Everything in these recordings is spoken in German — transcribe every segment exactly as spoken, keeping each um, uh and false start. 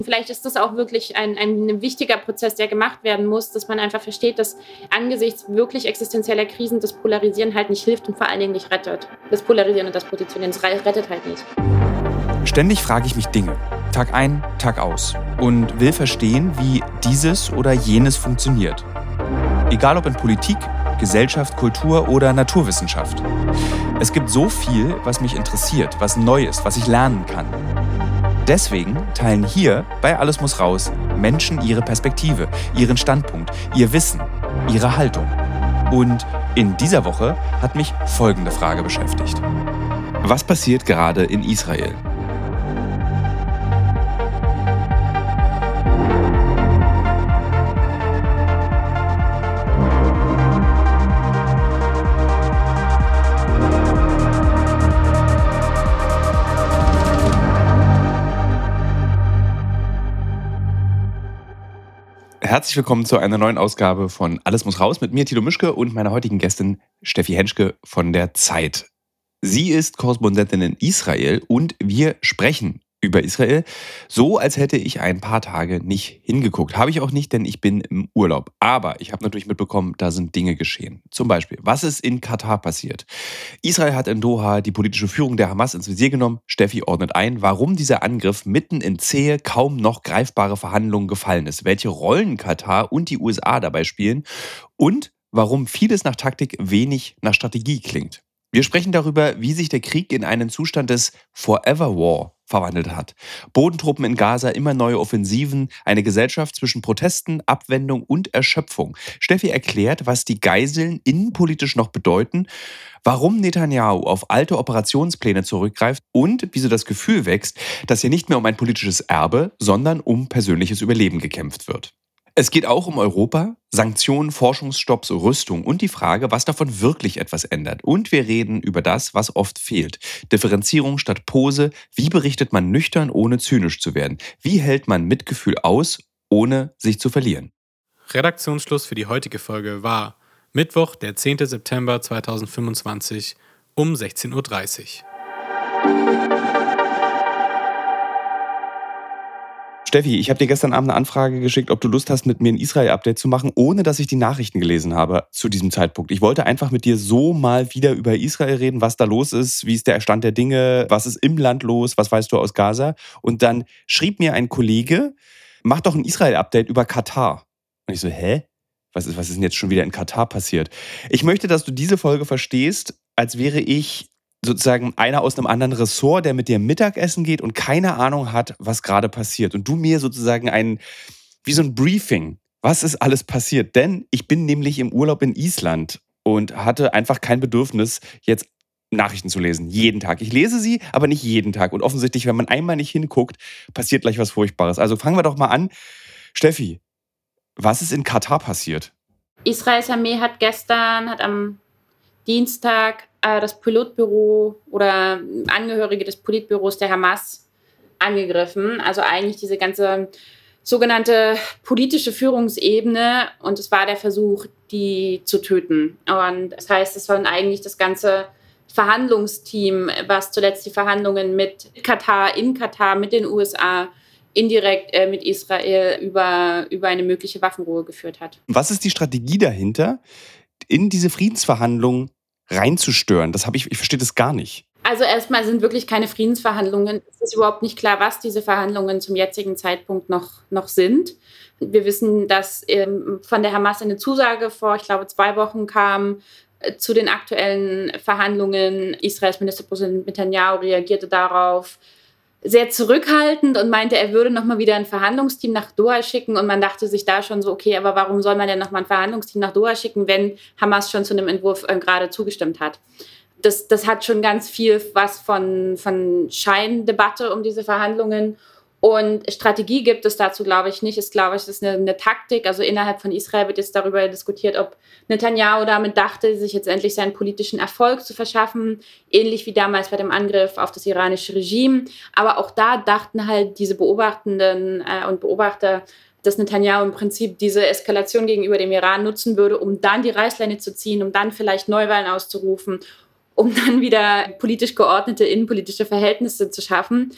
Vielleicht ist das auch wirklich ein, ein wichtiger Prozess, der gemacht werden muss, dass man einfach versteht, dass angesichts wirklich existenzieller Krisen das Polarisieren halt nicht hilft und vor allen Dingen nicht rettet. Das Polarisieren und das Positionieren, das rettet halt nicht. Ständig frage ich mich Dinge, Tag ein, Tag aus, und will verstehen, wie dieses oder jenes funktioniert. Egal ob in Politik, Gesellschaft, Kultur oder Naturwissenschaft. Es gibt so viel, was mich interessiert, was neu ist, was ich lernen kann. Deswegen teilen hier bei Alles muss raus Menschen ihre Perspektive, ihren Standpunkt, ihr Wissen, ihre Haltung. Und in dieser Woche hat mich folgende Frage beschäftigt. Was passiert gerade in Israel? Herzlich willkommen zu einer neuen Ausgabe von Alles muss raus mit mir, Thilo Mischke, und meiner heutigen Gästin Steffi Henschke von der Zeit. Sie ist Korrespondentin in Israel und wir sprechen über Israel, so als hätte ich ein paar Tage nicht hingeguckt. Habe ich auch nicht, denn ich bin im Urlaub. Aber ich habe natürlich mitbekommen, da sind Dinge geschehen. Zum Beispiel, was ist in Katar passiert? Israel hat in Doha die politische Führung der Hamas ins Visier genommen. Steffi ordnet ein, warum dieser Angriff mitten in zähe, kaum noch greifbare Verhandlungen gefallen ist. Welche Rollen Katar und die U S A dabei spielen und warum vieles nach Taktik, wenig nach Strategie klingt. Wir sprechen darüber, wie sich der Krieg in einen Zustand des Forever War verwandelt hat. Bodentruppen in Gaza, immer neue Offensiven, eine Gesellschaft zwischen Protesten, Abwendung und Erschöpfung. Steffi erklärt, was die Geiseln innenpolitisch noch bedeuten, warum Netanyahu auf alte Operationspläne zurückgreift und wie so das Gefühl wächst, dass hier nicht mehr um ein politisches Erbe, sondern um persönliches Überleben gekämpft wird. Es geht auch um Europa, Sanktionen, Forschungsstopps, Rüstung und die Frage, was davon wirklich etwas ändert. Und wir reden über das, was oft fehlt. Differenzierung statt Pose. Wie berichtet man nüchtern, ohne zynisch zu werden? Wie hält man Mitgefühl aus, ohne sich zu verlieren? Redaktionsschluss für die heutige Folge war Mittwoch, der zehnten September zweitausendfünfundzwanzig um sechzehn Uhr dreißig. Steffi, ich habe dir gestern Abend eine Anfrage geschickt, ob du Lust hast, mit mir ein Israel-Update zu machen, ohne dass ich die Nachrichten gelesen habe zu diesem Zeitpunkt. Ich wollte einfach mit dir so mal wieder über Israel reden, was da los ist, wie ist der Stand der Dinge, was ist im Land los, was weißt du aus Gaza? Und dann schrieb mir ein Kollege, mach doch ein Israel-Update über Katar. Und ich so, hä? Was ist, was ist denn jetzt schon wieder in Katar passiert? Ich möchte, dass du diese Folge verstehst, als wäre ich sozusagen einer aus einem anderen Ressort, der mit dir Mittagessen geht und keine Ahnung hat, was gerade passiert. Und du mir sozusagen ein, wie so ein Briefing, was ist alles passiert? Denn ich bin nämlich im Urlaub in Island und hatte einfach kein Bedürfnis, jetzt Nachrichten zu lesen, jeden Tag. Ich lese sie, aber nicht jeden Tag. Und offensichtlich, wenn man einmal nicht hinguckt, passiert gleich was Furchtbares. Also fangen wir doch mal an. Steffi, was ist in Katar passiert? Israels Armee hat gestern, hat am Dienstag äh, das Politbüro oder Angehörige des Politbüros der Hamas angegriffen. Also eigentlich diese ganze sogenannte politische Führungsebene, und es war der Versuch, die zu töten. Und das heißt, es war eigentlich das ganze Verhandlungsteam, was zuletzt die Verhandlungen mit Katar, in Katar, mit den U S A, indirekt äh, mit Israel über, über eine mögliche Waffenruhe geführt hat. Was ist die Strategie dahinter, in diese Friedensverhandlungen reinzustören? Das habe ich, ich verstehe das gar nicht. Also erstmal sind wirklich keine Friedensverhandlungen. Es ist überhaupt nicht klar, was diese Verhandlungen zum jetzigen Zeitpunkt noch, noch sind. Wir wissen, dass ähm, von der Hamas eine Zusage vor, ich glaube, zwei Wochen kam äh, zu den aktuellen Verhandlungen. Israels Ministerpräsident Netanyahu reagierte darauf sehr zurückhaltend und meinte, er würde nochmal wieder ein Verhandlungsteam nach Doha schicken. Und man dachte sich da schon so, okay, aber warum soll man denn nochmal ein Verhandlungsteam nach Doha schicken, wenn Hamas schon zu einem Entwurf äh, gerade zugestimmt hat? Das, das hat schon ganz viel was von, von Scheindebatte um diese Verhandlungen. Und Strategie gibt es dazu, glaube ich, nicht. Es glaube ich, ist eine, eine Taktik. Also innerhalb von Israel wird jetzt darüber diskutiert, ob Netanyahu damit dachte, sich jetzt endlich seinen politischen Erfolg zu verschaffen, ähnlich wie damals bei dem Angriff auf das iranische Regime. Aber auch da dachten halt diese Beobachtenden äh, und Beobachter, dass Netanyahu im Prinzip diese Eskalation gegenüber dem Iran nutzen würde, um dann die Reißleine zu ziehen, um dann vielleicht Neuwahlen auszurufen, um dann wieder politisch geordnete innenpolitische Verhältnisse zu schaffen.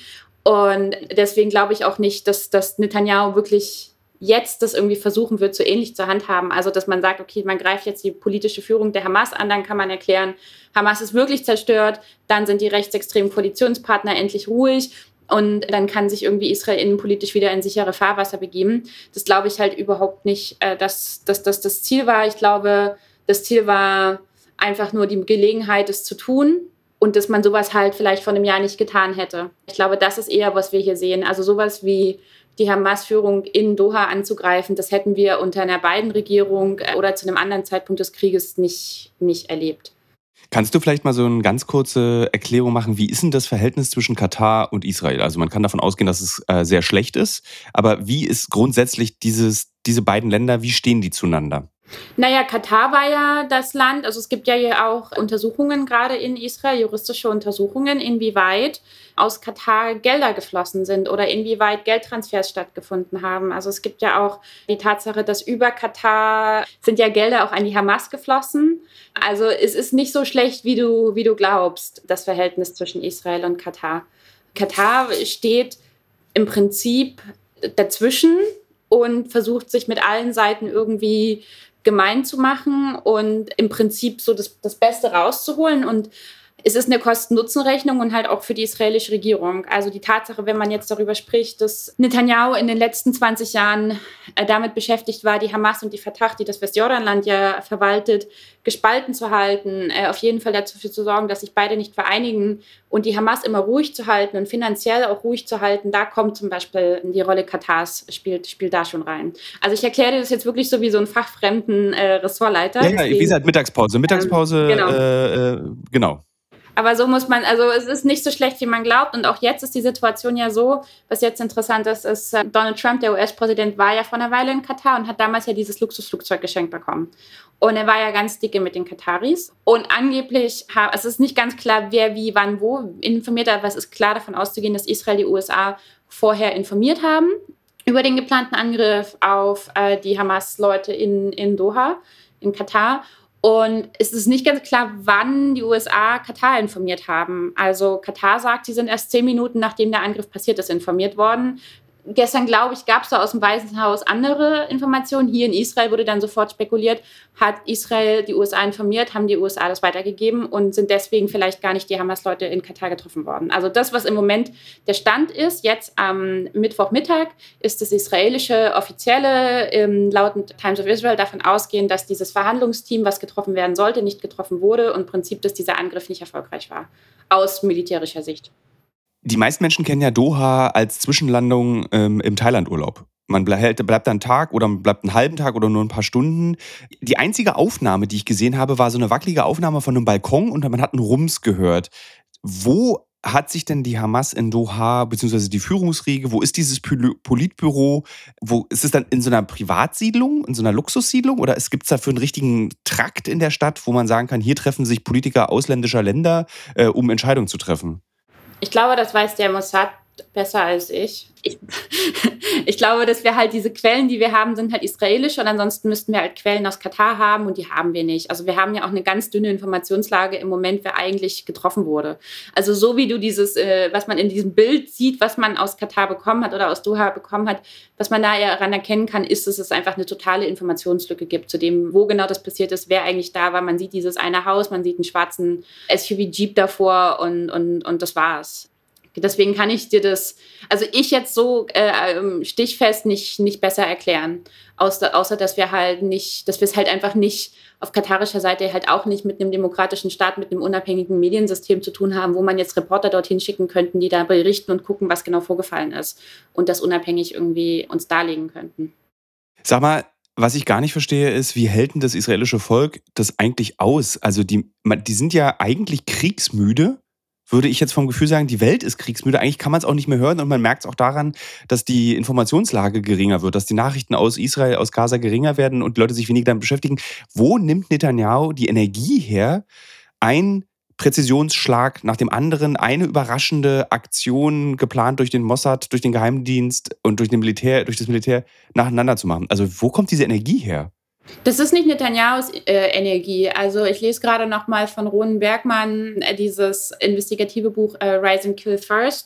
Und deswegen glaube ich auch nicht, dass, dass Netanyahu wirklich jetzt das irgendwie versuchen wird, so ähnlich zu handhaben. Also, dass man sagt, okay, man greift jetzt die politische Führung der Hamas an, dann kann man erklären, Hamas ist wirklich zerstört, dann sind die rechtsextremen Koalitionspartner endlich ruhig und dann kann sich irgendwie Israel innenpolitisch wieder in sichere Fahrwasser begeben. Das glaube ich halt überhaupt nicht, dass das dass, dass das Ziel war. Ich glaube, das Ziel war einfach nur die Gelegenheit, es zu tun und dass man sowas halt vielleicht vor einem Jahr nicht getan hätte. Ich glaube, das ist eher, was wir hier sehen. Also sowas wie die Hamas-Führung in Doha anzugreifen, das hätten wir unter einer Biden-Regierung oder zu einem anderen Zeitpunkt des Krieges nicht, nicht erlebt. Kannst du vielleicht mal so eine ganz kurze Erklärung machen, wie ist denn das Verhältnis zwischen Katar und Israel? Also man kann davon ausgehen, dass es äh, sehr schlecht ist, aber wie ist grundsätzlich dieses, diese beiden Länder, wie stehen die zueinander? Naja, Katar war ja das Land, also es gibt ja hier auch Untersuchungen gerade in Israel, juristische Untersuchungen, inwieweit aus Katar Gelder geflossen sind oder inwieweit Geldtransfers stattgefunden haben. Also es gibt ja auch die Tatsache, dass über Katar sind ja Gelder auch an die Hamas geflossen. Also es ist nicht so schlecht, wie du, wie du glaubst, das Verhältnis zwischen Israel und Katar. Katar steht im Prinzip dazwischen und versucht sich mit allen Seiten irgendwie gemein zu machen und im Prinzip so das, das Beste rauszuholen. Und es ist eine Kosten-Nutzen-Rechnung und halt auch für die israelische Regierung. Also die Tatsache, wenn man jetzt darüber spricht, dass Netanyahu in den letzten zwanzig Jahren äh, damit beschäftigt war, die Hamas und die Fatah, die das Westjordanland ja verwaltet, gespalten zu halten, äh, auf jeden Fall dafür zu sorgen, dass sich beide nicht vereinigen und die Hamas immer ruhig zu halten und finanziell auch ruhig zu halten, da kommt zum Beispiel die Rolle Katars, spielt, spielt da schon rein. Also ich erkläre dir das jetzt wirklich so wie so ein fachfremden äh, Ressortleiter. Ja, ja, deswegen, wie gesagt, Mittagspause. Mittagspause, ähm, genau. Äh, äh, genau. Aber so muss man, also es ist nicht so schlecht, wie man glaubt. Und auch jetzt ist die Situation ja so, was jetzt interessant ist, ist, Donald Trump, der U S-Präsident, war ja vor einer Weile in Katar und hat damals ja dieses Luxusflugzeug geschenkt bekommen. Und er war ja ganz dicke mit den Kataris. Und angeblich, es ist nicht ganz klar, wer wie, wann, wo informiert hat, aber es ist klar davon auszugehen, dass Israel die U S A vorher informiert haben über den geplanten Angriff auf äh, die Hamas-Leute in, in Doha, in Katar. Und es ist nicht ganz klar, wann die U S A Katar informiert haben. Also Katar sagt, sie sind erst zehn Minuten, nachdem der Angriff passiert ist, informiert worden. Gestern, glaube ich, gab es da aus dem Weißen Haus andere Informationen. Hier in Israel wurde dann sofort spekuliert, hat Israel die U S A informiert, haben die U S A das weitergegeben und sind deswegen vielleicht gar nicht die Hamas-Leute in Katar getroffen worden. Also das, was im Moment der Stand ist, jetzt am Mittwochmittag, ist das israelische Offizielle ähm, laut Times of Israel davon ausgehen, dass dieses Verhandlungsteam, was getroffen werden sollte, nicht getroffen wurde und im Prinzip, dass dieser Angriff nicht erfolgreich war, aus militärischer Sicht. Die meisten Menschen kennen ja Doha als Zwischenlandung ähm, im Thailandurlaub. Man bleibt, bleibt einen Tag oder man bleibt einen halben Tag oder nur ein paar Stunden. Die einzige Aufnahme, die ich gesehen habe, war so eine wackelige Aufnahme von einem Balkon und man hat einen Rums gehört. Wo hat sich denn die Hamas in Doha, beziehungsweise die Führungsriege, wo ist dieses Politbüro? Wo, ist es dann in so einer Privatsiedlung, in so einer Luxussiedlung? Oder gibt es dafür einen richtigen Trakt in der Stadt, wo man sagen kann, hier treffen sich Politiker ausländischer Länder, äh, um Entscheidungen zu treffen? Ich glaube, das weiß der Mossad besser als ich. Ich, ich glaube, dass wir halt diese Quellen, die wir haben, sind halt israelisch und ansonsten müssten wir halt Quellen aus Katar haben und die haben wir nicht. Also wir haben ja auch eine ganz dünne Informationslage im Moment, wer eigentlich getroffen wurde. Also so wie du dieses, äh, was man in diesem Bild sieht, was man aus Katar bekommen hat oder aus Doha bekommen hat, was man daran erkennen kann, ist, dass es einfach eine totale Informationslücke gibt zu dem, wo genau das passiert ist, wer eigentlich da war. Man sieht dieses eine Haus, man sieht einen schwarzen S U V-Jeep davor und, und, und das war's. Deswegen kann ich dir das, also ich jetzt so äh, stichfest nicht, nicht besser erklären. Außer, außer dass wir halt nicht, dass wir es halt einfach nicht auf katarischer Seite halt auch nicht mit einem demokratischen Staat, mit einem unabhängigen Mediensystem zu tun haben, wo man jetzt Reporter dorthin schicken könnten, die da berichten und gucken, was genau vorgefallen ist und das unabhängig irgendwie uns darlegen könnten. Sag mal, was ich gar nicht verstehe, ist, wie hält denn das israelische Volk das eigentlich aus? Also die, die sind ja eigentlich kriegsmüde. Würde ich jetzt vom Gefühl sagen, die Welt ist kriegsmüde. Eigentlich kann man es auch nicht mehr hören und man merkt es auch daran, dass die Informationslage geringer wird, dass die Nachrichten aus Israel, aus Gaza geringer werden und die Leute sich weniger damit beschäftigen. Wo nimmt Netanyahu die Energie her, ein Präzisionsschlag nach dem anderen, eine überraschende Aktion geplant durch den Mossad, durch den Geheimdienst und durch, den Militär, durch das Militär nacheinander zu machen? Also wo kommt diese Energie her? Das ist nicht Netanyahus äh, Energie. Also ich lese gerade noch mal von Ronen Bergmann äh, dieses investigative Buch äh, Rise and Kill First.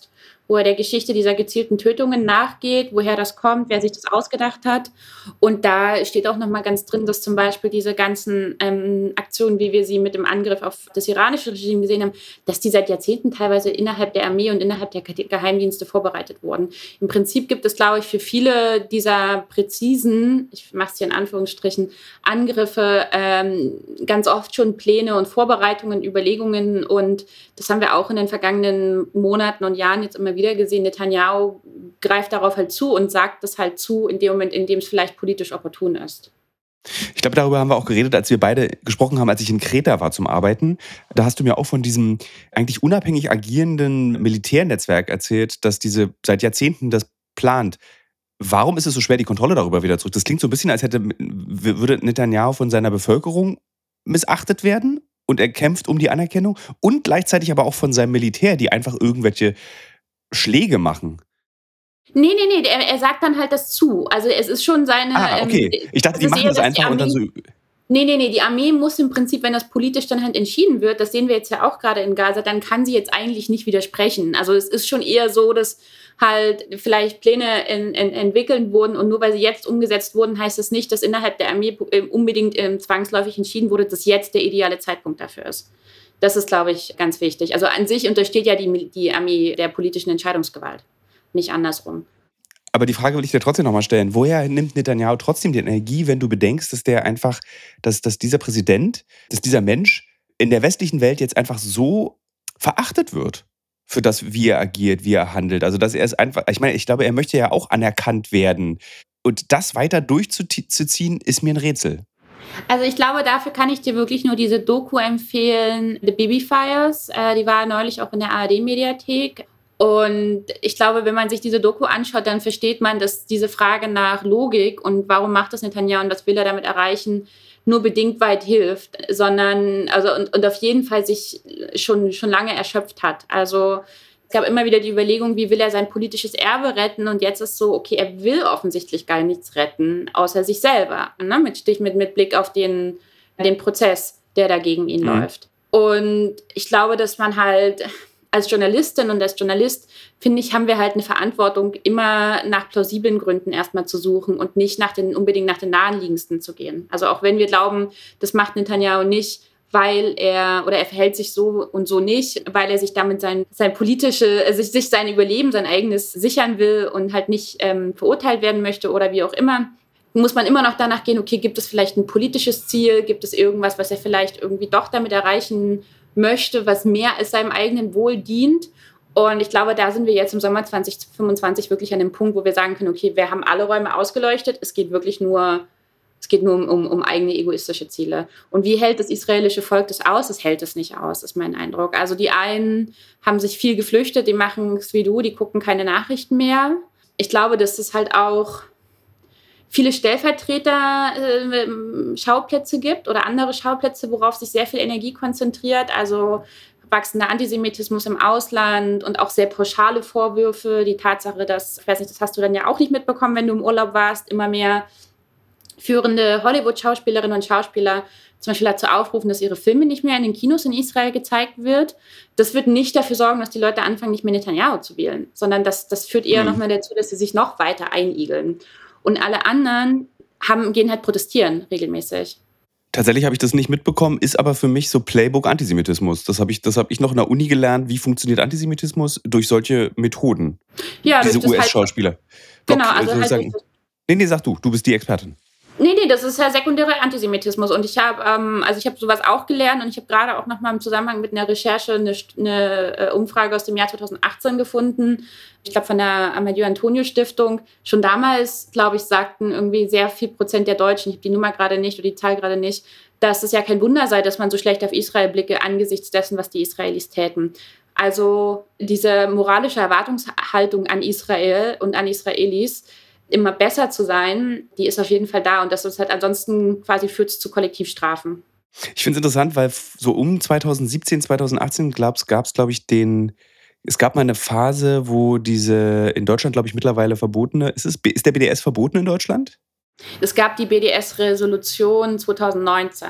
wo er der Geschichte dieser gezielten Tötungen nachgeht, woher das kommt, wer sich das ausgedacht hat. Und da steht auch nochmal ganz drin, dass zum Beispiel diese ganzen ähm, Aktionen, wie wir sie mit dem Angriff auf das iranische Regime gesehen haben, dass die seit Jahrzehnten teilweise innerhalb der Armee und innerhalb der Geheimdienste vorbereitet wurden. Im Prinzip gibt es, glaube ich, für viele dieser präzisen, ich mache es hier in Anführungsstrichen, Angriffe ähm, ganz oft schon Pläne und Vorbereitungen, Überlegungen. Und das haben wir auch in den vergangenen Monaten und Jahren jetzt immer wieder gesehen. Netanyahu greift darauf halt zu und sagt das halt zu in dem Moment, in dem es vielleicht politisch opportun ist. Ich glaube, darüber haben wir auch geredet, als wir beide gesprochen haben, als ich in Kreta war zum Arbeiten. Da hast du mir auch von diesem eigentlich unabhängig agierenden Militärnetzwerk erzählt, das diese seit Jahrzehnten das plant. Warum ist es so schwer, die Kontrolle darüber wieder zurück? Das klingt so ein bisschen, als hätte würde Netanyahu von seiner Bevölkerung missachtet werden und er kämpft um die Anerkennung und gleichzeitig aber auch von seinem Militär, die einfach irgendwelche Schläge machen. Nee, nee, nee, er, er sagt dann halt das zu. Also es ist schon seine... Ah, okay. Ähm, ich dachte, die machen eher, das einfach und dann so... Nee, nee, nee, die Armee muss im Prinzip, wenn das politisch dann halt entschieden wird, das sehen wir jetzt ja auch gerade in Gaza, dann kann sie jetzt eigentlich nicht widersprechen. Also es ist schon eher so, dass halt vielleicht Pläne in, in, entwickelt wurden und nur weil sie jetzt umgesetzt wurden, heißt das nicht, dass innerhalb der Armee unbedingt ähm, zwangsläufig entschieden wurde, dass jetzt der ideale Zeitpunkt dafür ist. Das ist, glaube ich, ganz wichtig. Also an sich untersteht ja die, die Armee der politischen Entscheidungsgewalt, nicht andersrum. Aber die Frage will ich dir trotzdem nochmal stellen. Woher nimmt Netanyahu trotzdem die Energie, wenn du bedenkst, dass der einfach, dass, dass dieser Präsident, dass dieser Mensch in der westlichen Welt jetzt einfach so verachtet wird für das, wie er agiert, wie er handelt. Also, dass er es einfach, ich meine, ich glaube, er möchte ja auch anerkannt werden. Und das weiter durchzuziehen, ist mir ein Rätsel. Also ich glaube, dafür kann ich dir wirklich nur diese Doku empfehlen, The Bibi Files. Äh, die war neulich auch in der A R D-Mediathek. Und ich glaube, wenn man sich diese Doku anschaut, dann versteht man, dass diese Frage nach Logik und warum macht das Netanyahu und was will er damit erreichen, nur bedingt weit hilft, sondern also und, und auf jeden Fall sich schon, schon lange erschöpft hat. Also es gab immer wieder die Überlegung, wie will er sein politisches Erbe retten, und jetzt ist so, okay, er will offensichtlich gar nichts retten, außer sich selber, ne? mit, mit, mit Blick auf den, den Prozess, der da gegen ihn mhm. läuft. Und ich glaube, dass man halt als Journalistin und als Journalist, finde ich, haben wir halt eine Verantwortung, immer nach plausiblen Gründen erstmal zu suchen und nicht nach den, unbedingt nach den naheliegendsten zu gehen. Also auch wenn wir glauben, das macht Netanyahu nicht, weil er, oder er verhält sich so und so nicht, weil er sich damit sein, sein politische, also sich sein Überleben, sein eigenes sichern will und halt nicht ähm, verurteilt werden möchte oder wie auch immer, muss man immer noch danach gehen, okay, gibt es vielleicht ein politisches Ziel, gibt es irgendwas, was er vielleicht irgendwie doch damit erreichen möchte, was mehr als seinem eigenen Wohl dient. Und ich glaube, da sind wir jetzt im Sommer zwanzig fünfundzwanzig wirklich an dem Punkt, wo wir sagen können, okay, wir haben alle Räume ausgeleuchtet, es geht wirklich nur, es geht nur um, um, um eigene egoistische Ziele. Und wie hält das israelische Volk das aus? Es hält es nicht aus, ist mein Eindruck. Also die einen haben sich viel geflüchtet, die machen es wie du, die gucken keine Nachrichten mehr. Ich glaube, dass es halt auch viele Stellvertreter-Schauplätze äh, gibt oder andere Schauplätze, worauf sich sehr viel Energie konzentriert. Also wachsender Antisemitismus im Ausland und auch sehr pauschale Vorwürfe. Die Tatsache, dass, ich weiß nicht, das hast du dann ja auch nicht mitbekommen, wenn du im Urlaub warst, immer mehr führende Hollywood-Schauspielerinnen und Schauspieler zum Beispiel dazu aufrufen, dass ihre Filme nicht mehr in den Kinos in Israel gezeigt wird. Das wird nicht dafür sorgen, dass die Leute anfangen, nicht mehr Netanyahu zu wählen, sondern das, das führt eher mhm. nochmal dazu, dass sie sich noch weiter einigeln. Und alle anderen haben, gehen halt protestieren regelmäßig. Tatsächlich habe ich das nicht mitbekommen, ist aber für mich so Playbook-Antisemitismus. Das habe ich, das hab ich noch in der Uni gelernt. Wie funktioniert Antisemitismus? Durch solche Methoden. Ja, diese U S-Schauspieler. Halt, genau, also halt nee, nee, sag du, du bist die Expertin. Nee, nee, das ist ja sekundärer Antisemitismus. Und ich habe ähm, also ich habe sowas auch gelernt und ich habe gerade auch noch mal im Zusammenhang mit einer Recherche eine, eine Umfrage aus dem Jahr zweitausendachtzehn gefunden. Ich glaube, von der Amadeo Antonio Stiftung. Schon damals, glaube ich, sagten irgendwie sehr viel Prozent der Deutschen, ich habe die Nummer gerade nicht oder die Zahl gerade nicht, dass es ja kein Wunder sei, dass man so schlecht auf Israel blicke angesichts dessen, was die Israelis täten. Also diese moralische Erwartungshaltung an Israel und an Israelis, immer besser zu sein, die ist auf jeden Fall da. Und das ist halt ansonsten quasi führt es zu Kollektivstrafen. Ich finde es interessant, weil so um zweitausendsiebzehn, zweitausendachtzehn gab es, glaube ich, den, es gab mal eine Phase, wo diese in Deutschland, glaube ich, mittlerweile verbotene, ist, es, ist der B D S verboten in Deutschland? Es gab die B D S-Resolution zweitausendneunzehn.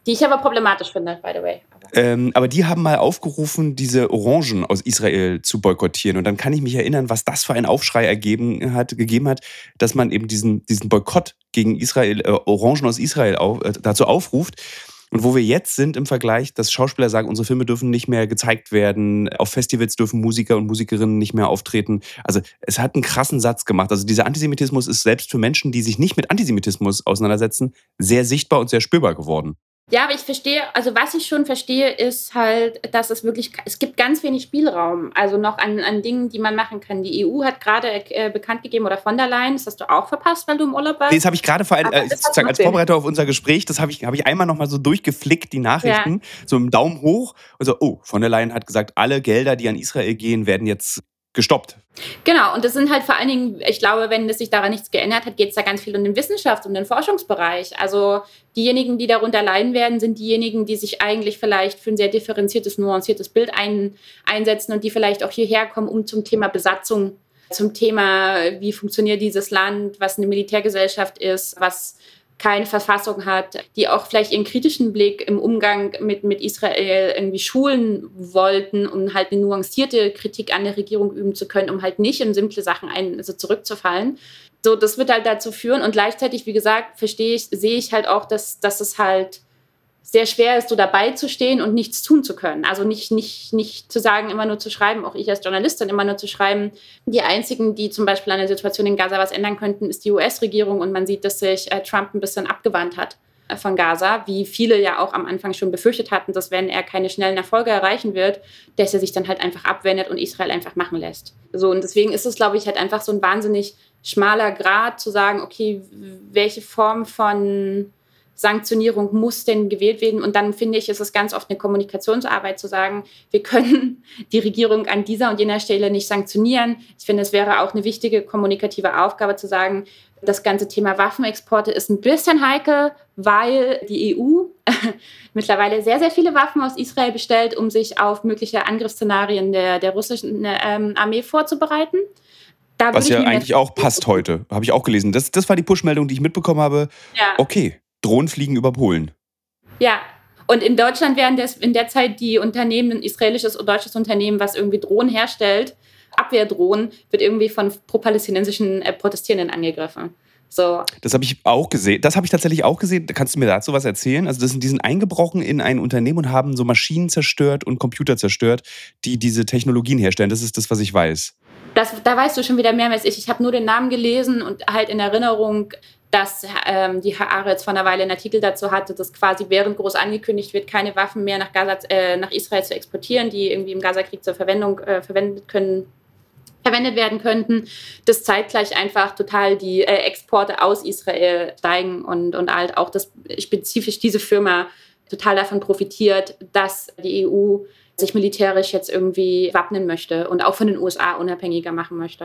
Die ich aber problematisch finde, by the way. Ähm, aber die haben mal aufgerufen, diese Orangen aus Israel zu boykottieren. Und dann kann ich mich erinnern, was das für einen Aufschrei ergeben hat, gegeben hat, dass man eben diesen, diesen Boykott gegen Israel, äh, Orangen aus Israel auf, äh, dazu aufruft. Und wo wir jetzt sind im Vergleich, dass Schauspieler sagen, unsere Filme dürfen nicht mehr gezeigt werden, auf Festivals dürfen Musiker und Musikerinnen nicht mehr auftreten. Also es hat einen krassen Satz gemacht. Also dieser Antisemitismus ist selbst für Menschen, die sich nicht mit Antisemitismus auseinandersetzen, sehr sichtbar und sehr spürbar geworden. Ja, aber ich verstehe, also was ich schon verstehe, ist halt, dass es wirklich, es gibt ganz wenig Spielraum, also noch an, an Dingen, die man machen kann. Die E U hat gerade äh, bekannt gegeben, oder von der Leyen, das hast du auch verpasst, weil du im Urlaub warst? Nee, das habe ich gerade vor allem, äh, sozusagen als Vorbereiter auf unser Gespräch, das habe ich, hab ich einmal nochmal so durchgeflickt, die Nachrichten, ja. So im Daumen hoch. Und so, oh, von der Leyen hat gesagt, alle Gelder, die an Israel gehen, werden jetzt gestoppt. Genau, und das sind halt vor allen Dingen, ich glaube, wenn es sich daran nichts geändert hat, geht es da ganz viel um den Wissenschafts- und den Forschungsbereich. Also diejenigen, die darunter leiden werden, sind diejenigen, die sich eigentlich vielleicht für ein sehr differenziertes, nuanciertes Bild ein, einsetzen und die vielleicht auch hierher kommen, um zum Thema Besatzung, zum Thema, wie funktioniert dieses Land, was eine Militärgesellschaft ist, was keine Verfassung hat, die auch vielleicht ihren kritischen Blick im Umgang mit, mit Israel irgendwie schulen wollten, um halt eine nuancierte Kritik an der Regierung üben zu können, um halt nicht in simple Sachen ein, also zurückzufallen. So, das wird halt dazu führen und gleichzeitig, wie gesagt, verstehe ich, sehe ich halt auch, dass, dass es halt sehr schwer ist, so dabei zu stehen und nichts tun zu können. Also nicht, nicht, nicht zu sagen, immer nur zu schreiben, auch ich als Journalistin immer nur zu schreiben, die einzigen, die zum Beispiel an der Situation in Gaza was ändern könnten, ist die U S-Regierung und man sieht, dass sich äh, Trump ein bisschen abgewandt hat äh, von Gaza, wie viele ja auch am Anfang schon befürchtet hatten, dass wenn er keine schnellen Erfolge erreichen wird, dass er sich dann halt einfach abwendet und Israel einfach machen lässt. So, und deswegen ist es, glaube ich, halt einfach so ein wahnsinnig schmaler Grat zu sagen, okay, welche Form von Sanktionierung muss denn gewählt werden? Und dann finde ich, ist es ganz oft eine Kommunikationsarbeit zu sagen, wir können die Regierung an dieser und jener Stelle nicht sanktionieren. Ich finde, es wäre auch eine wichtige kommunikative Aufgabe zu sagen, das ganze Thema Waffenexporte ist ein bisschen heikel, weil die E U mittlerweile sehr, sehr viele Waffen aus Israel bestellt, um sich auf mögliche Angriffsszenarien der, der russischen ähm, Armee vorzubereiten. Da Was ja eigentlich auch passt heute, habe ich auch gelesen. Das, das war die Push-Meldung, die ich mitbekommen habe. Ja. Okay. Drohnen fliegen über Polen. Ja, und in Deutschland werden das in der Zeit die Unternehmen, ein israelisches und deutsches Unternehmen, was irgendwie Drohnen herstellt, Abwehrdrohnen, wird irgendwie von pro-palästinensischen äh, Protestierenden angegriffen. So. Das habe ich auch gesehen. Das habe ich tatsächlich auch gesehen. Kannst du mir dazu was erzählen? Also das sind, die sind eingebrochen in ein Unternehmen und haben so Maschinen zerstört und Computer zerstört, die diese Technologien herstellen. Das ist das, was ich weiß. Das, da weißt du schon wieder mehr als ich. Ich habe nur den Namen gelesen und halt in Erinnerung, dass ähm, die Haaretz vor einer Weile einen Artikel dazu hatte, dass quasi während groß angekündigt wird, keine Waffen mehr nach, Gaza, äh, nach Israel zu exportieren, die irgendwie im Gazakrieg zur Verwendung äh, verwendet, können, verwendet werden könnten, dass zeitgleich einfach total die äh, Exporte aus Israel steigen und, und halt auch, dass spezifisch diese Firma total davon profitiert, dass die E U sich militärisch jetzt irgendwie wappnen möchte und auch von den U S A unabhängiger machen möchte.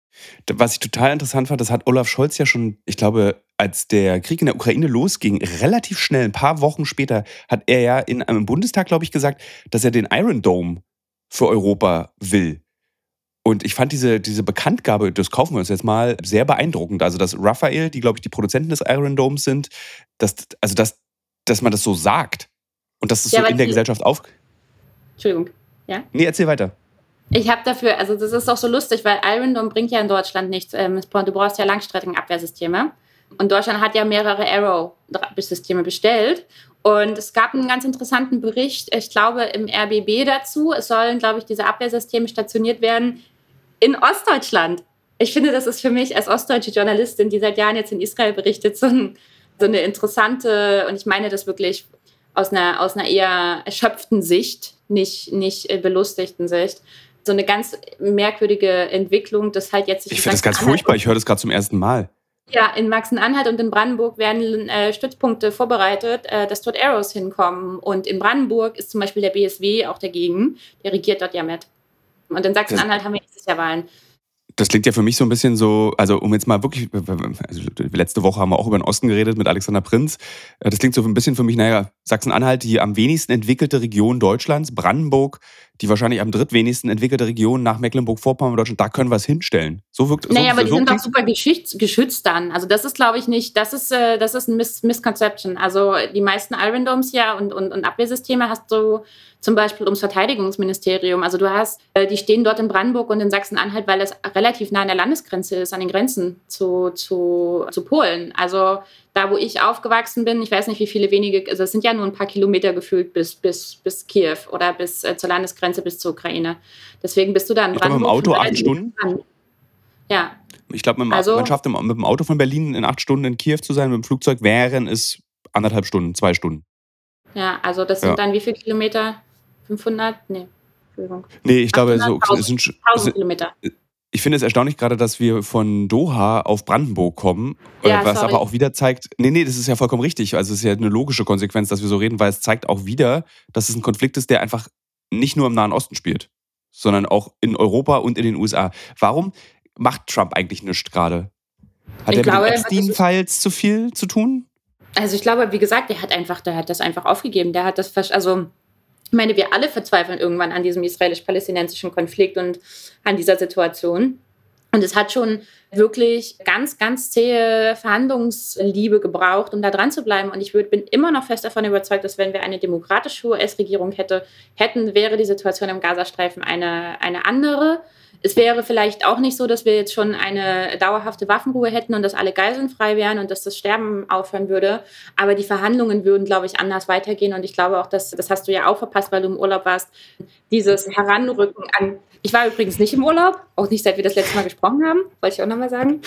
Was ich total interessant fand, das hat Olaf Scholz ja schon, ich glaube, als der Krieg in der Ukraine losging, relativ schnell, ein paar Wochen später, hat er ja in einem Bundestag, glaube ich, gesagt, dass er den Iron Dome für Europa will. Und ich fand diese, diese Bekanntgabe, das kaufen wir uns jetzt mal, sehr beeindruckend. Also, dass Rafael, die, glaube ich, die Produzenten des Iron Domes sind, dass, also dass, dass man das so sagt und dass es das ja, so in der Gesellschaft auf... Entschuldigung, ja? Nee, erzähl weiter. Ich habe dafür, also das ist auch so lustig, weil Iron Dome bringt ja in Deutschland nichts. Ähm, du brauchst ja Langstreckenabwehrsysteme. Und Deutschland hat ja mehrere Arrow-Systeme bestellt. Und es gab einen ganz interessanten Bericht, ich glaube, im R B B dazu. Es sollen, glaube ich, diese Abwehrsysteme stationiert werden in Ostdeutschland. Ich finde, das ist für mich als ostdeutsche Journalistin, die seit Jahren jetzt in Israel berichtet, so, ein, so eine interessante, und ich meine das wirklich aus einer, aus einer eher erschöpften Sicht, nicht, nicht belustigten Sicht, so eine ganz merkwürdige Entwicklung, das halt jetzt... Ich finde das ganz furchtbar, ich höre das gerade zum ersten Mal. Ja, in Sachsen-Anhalt und in Brandenburg werden äh, Stützpunkte vorbereitet, äh, dass dort Arrows hinkommen. Und in Brandenburg ist zum Beispiel der B S W auch dagegen, der regiert dort ja mit. Und in Sachsen-Anhalt haben wir nächstes Jahr Wahlen. Das klingt ja für mich so ein bisschen so, also um jetzt mal wirklich, also letzte Woche haben wir auch über den Osten geredet mit Alexander Prinz. Das klingt so ein bisschen für mich, naja, Sachsen-Anhalt, die am wenigsten entwickelte Region Deutschlands, Brandenburg, die wahrscheinlich am drittwenigsten entwickelte Region nach Mecklenburg-Vorpommern in Deutschland, da können wir es hinstellen. So wirkt Naja, so, aber die so sind doch klingt- super geschützt, geschützt dann. Also das ist, glaube ich, nicht, das ist, äh, das ist ein Mis Misconception. Also die meisten Iron Domes ja und, und, und Abwehrsysteme hast du zum Beispiel ums Verteidigungsministerium. Also du hast, äh, die stehen dort in Brandenburg und in Sachsen-Anhalt, weil das relativ nah an der Landesgrenze ist, an den Grenzen zu, zu, zu Polen. Also da, wo ich aufgewachsen bin, ich weiß nicht, wie viele wenige, also es sind ja nur ein paar Kilometer gefühlt bis, bis, bis Kiew oder bis äh, zur Landesgrenze, bis zur Ukraine. Deswegen bist du da in Ich glaube, mit dem Brandenburg Auto schon acht relativ Stunden. dran. Ja, Ich glaube, Also- man schafft im- mit dem Auto von Berlin in acht Stunden in Kiew zu sein, mit dem Flugzeug wären es anderthalb Stunden, zwei Stunden. ja, also das sind Ja. dann wie viele Kilometer? fünfhundert? Nee, Entschuldigung. Nee, ich glaube, so, achthundert, es sind, sch- es tausend sind, Kilometer. ich finde es erstaunlich gerade, dass wir von Doha auf Brandenburg kommen, Ja, äh, was sorry. aber auch wieder zeigt, nee, nee, das ist ja vollkommen richtig, also es ist ja eine logische Konsequenz, dass wir so reden, weil es zeigt auch wieder, dass es ein Konflikt ist, der einfach nicht nur im Nahen Osten spielt, sondern auch in Europa und in den U S A. Warum macht Trump eigentlich nichts gerade? Hat Ich er glaube, mit den das ist- Epstein-Files zu viel zu tun? Also ich glaube, wie gesagt, der hat einfach, der hat das einfach aufgegeben. Der hat das, versch- also ich meine, wir alle verzweifeln irgendwann an diesem israelisch-palästinensischen Konflikt und an dieser Situation. Und es hat schon wirklich ganz, ganz zähe Verhandlungsliebe gebraucht, um da dran zu bleiben. Und ich würd, bin immer noch fest davon überzeugt, dass wenn wir eine demokratische U S-Regierung hätte, hätten, wäre die Situation im Gazastreifen eine, eine andere. Es wäre vielleicht auch nicht so, dass wir jetzt schon eine dauerhafte Waffenruhe hätten und dass alle Geiseln frei wären und dass das Sterben aufhören würde. Aber die Verhandlungen würden, glaube ich, anders weitergehen. Und ich glaube auch, dass, das hast du ja auch verpasst, weil du im Urlaub warst, dieses Heranrücken an... Ich war übrigens nicht im Urlaub, auch nicht seit wir das letzte Mal gesprochen haben, wollte ich auch nochmal sagen.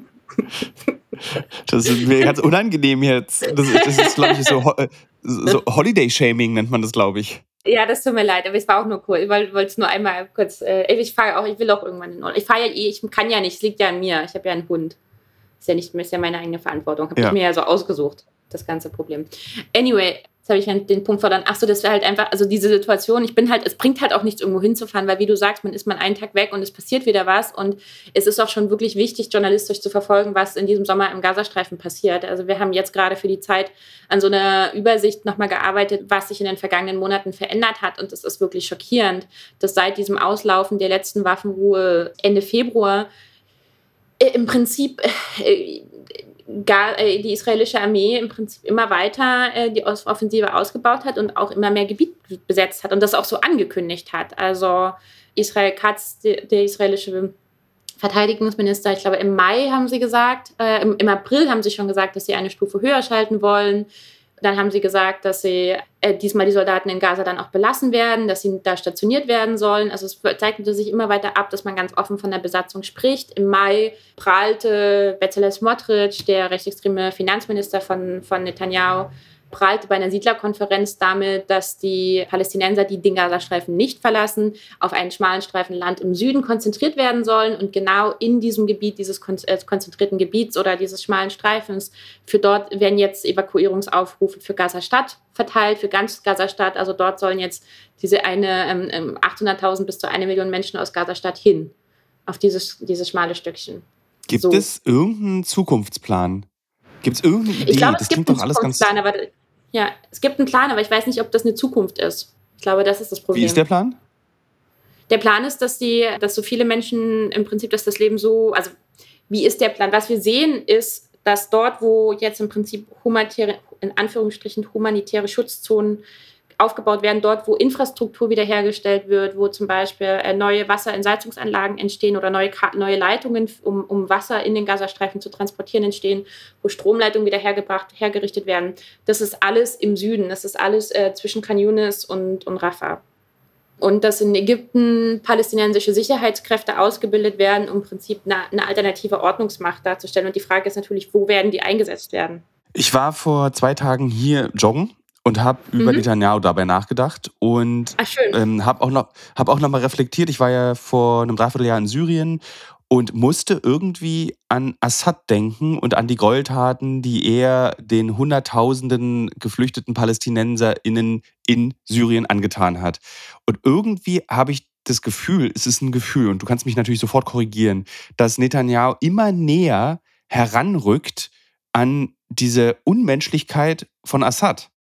Das ist mir ganz unangenehm jetzt. Das ist, das ist glaube ich, so, Ho- so Holiday-Shaming nennt man das, glaube ich. Ja, das tut mir leid, aber es war auch nur cool. Ich wollte es nur einmal kurz. Äh, ich fahre auch, ich will auch irgendwann in den Urlaub. Ich fahre ja eh, ich kann ja nicht, es liegt ja an mir. Ich habe ja einen Hund. Ist ja nicht, ist ja meine eigene Verantwortung. Habe Ja. ich mir ja so ausgesucht, das ganze Problem. Anyway, jetzt habe ich den Punkt verdammt. Ach so, das wäre halt einfach, also diese Situation, ich bin halt, es bringt halt auch nichts, irgendwo hinzufahren, weil wie du sagst, man ist mal einen Tag weg und es passiert wieder was und es ist auch schon wirklich wichtig, journalistisch zu verfolgen, was in diesem Sommer im Gazastreifen passiert. Also wir haben jetzt gerade für die Zeit an so einer Übersicht nochmal gearbeitet, was sich in den vergangenen Monaten verändert hat und es ist wirklich schockierend, dass seit diesem Auslaufen der letzten Waffenruhe Ende Februar äh, im Prinzip äh, Gar, äh, die israelische Armee im Prinzip immer weiter äh, die Os- Offensive ausgebaut hat und auch immer mehr Gebiet besetzt hat und das auch so angekündigt hat. Also Israel Katz, die, der israelische Verteidigungsminister, ich glaube im Mai haben sie gesagt, äh, im, im April haben sie schon gesagt, dass sie eine Stufe höher schalten wollen. Dann haben sie gesagt, dass sie äh, diesmal die Soldaten in Gaza dann auch belassen werden, dass sie da stationiert werden sollen. Also es zeichnete sich immer weiter ab, dass man ganz offen von der Besatzung spricht. Im Mai prahlte Bezalel Smotrich, der rechtsextreme Finanzminister von, von Netanyahu, prahlte bei einer Siedlerkonferenz damit, dass die Palästinenser, die den Gazastreifen nicht verlassen, auf einen schmalen Streifen Land im Süden konzentriert werden sollen und genau in diesem Gebiet, dieses kon- äh, konzentrierten Gebiets oder dieses schmalen Streifens, für dort werden jetzt Evakuierungsaufrufe für Gaza-Stadt verteilt, für ganz Gaza-Stadt. Also dort sollen jetzt diese eine ähm, achthunderttausend bis zu eine Million Menschen aus Gaza-Stadt hin, auf dieses, dieses schmale Stückchen. Gibt So. es irgendeinen Zukunftsplan? Gibt es irgendeine Idee? Ich glaube, das es gibt klingt einen doch alles ganz. Zukunftsplan, aber ja, es gibt einen Plan, aber ich weiß nicht, ob das eine Zukunft ist. Ich glaube, das ist das Problem. Wie ist der Plan? Der Plan ist, dass die, dass so viele Menschen im Prinzip, dass das Leben so, also wie ist der Plan? Was wir sehen, ist, dass dort, wo jetzt im Prinzip humanitäre, in Anführungsstrichen humanitäre Schutzzonen aufgebaut werden, dort, wo Infrastruktur wiederhergestellt wird, wo zum Beispiel äh, neue Wasserentsalzungsanlagen entstehen oder neue, Ka- neue Leitungen, um, um Wasser in den Gazastreifen zu transportieren, entstehen, wo Stromleitungen wieder hergebracht, hergerichtet werden. Das ist alles im Süden, das ist alles äh, zwischen Khan Yunis und, und Rafah. Und dass in Ägypten palästinensische Sicherheitskräfte ausgebildet werden, um im Prinzip eine, eine alternative Ordnungsmacht darzustellen. Und die Frage ist natürlich, wo werden die eingesetzt werden? Ich war vor zwei Tagen hier joggen und habe über Mhm. Netanyahu dabei nachgedacht und Ach, schön. ähm, habe auch noch, hab auch noch mal reflektiert. Ich war ja vor einem Dreivierteljahr in Syrien und musste irgendwie an Assad denken und an die Gräueltaten, die er den Hunderttausenden geflüchteten PalästinenserInnen in Syrien angetan hat. Und irgendwie habe ich das Gefühl, es ist ein Gefühl, und du kannst mich natürlich sofort korrigieren, dass Netanyahu immer näher heranrückt an diese Unmenschlichkeit von Assad.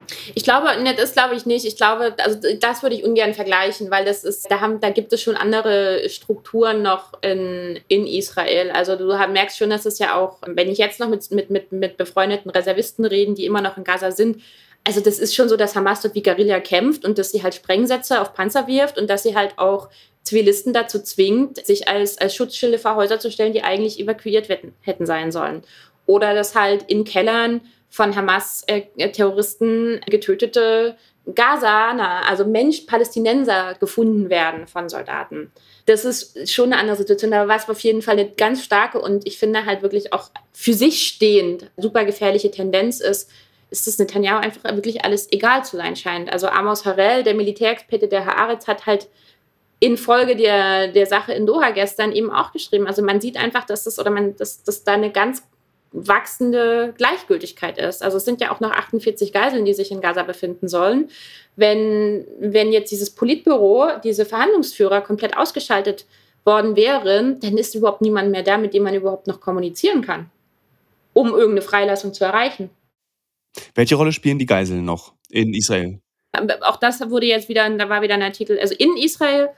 Ich glaube, ne, das glaube ich nicht. Ich glaube, also das würde ich ungern vergleichen, weil das ist, da, haben, da gibt es schon andere Strukturen noch in, in Israel. Also du merkst schon, dass es ja auch, wenn ich jetzt noch mit, mit, mit, mit befreundeten Reservisten rede, die immer noch in Gaza sind, also das ist schon so, dass Hamas dort wie Guerilla kämpft und dass sie halt Sprengsätze auf Panzer wirft und dass sie halt auch Zivilisten dazu zwingt, sich als, als Schutzschilde vor Häuser zu stellen, die eigentlich evakuiert hätten, hätten sein sollen. Oder dass halt in Kellern von Hamas-Terroristen getötete Gazaner, also Mensch, Palästinenser gefunden werden von Soldaten. Das ist schon eine andere Situation, aber was auf jeden Fall eine ganz starke und ich finde halt wirklich auch für sich stehend super gefährliche Tendenz ist, ist dass Netanyahu einfach wirklich alles egal zu sein scheint. Also Amos Harel, der Militärexperte der Haaretz, hat halt infolge der, der Sache in Doha gestern eben auch geschrieben. Also man sieht einfach, dass das oder man, dass, dass da eine ganz wachsende Gleichgültigkeit ist. Also es sind ja auch noch achtundvierzig Geiseln, die sich in Gaza befinden sollen. Wenn, wenn jetzt dieses Politbüro, diese Verhandlungsführer komplett ausgeschaltet worden wären, dann ist überhaupt niemand mehr da, mit dem man überhaupt noch kommunizieren kann, um irgendeine Freilassung zu erreichen. Welche Rolle spielen die Geiseln noch in Israel? Auch das wurde jetzt wieder, da war wieder ein Artikel, also in Israel,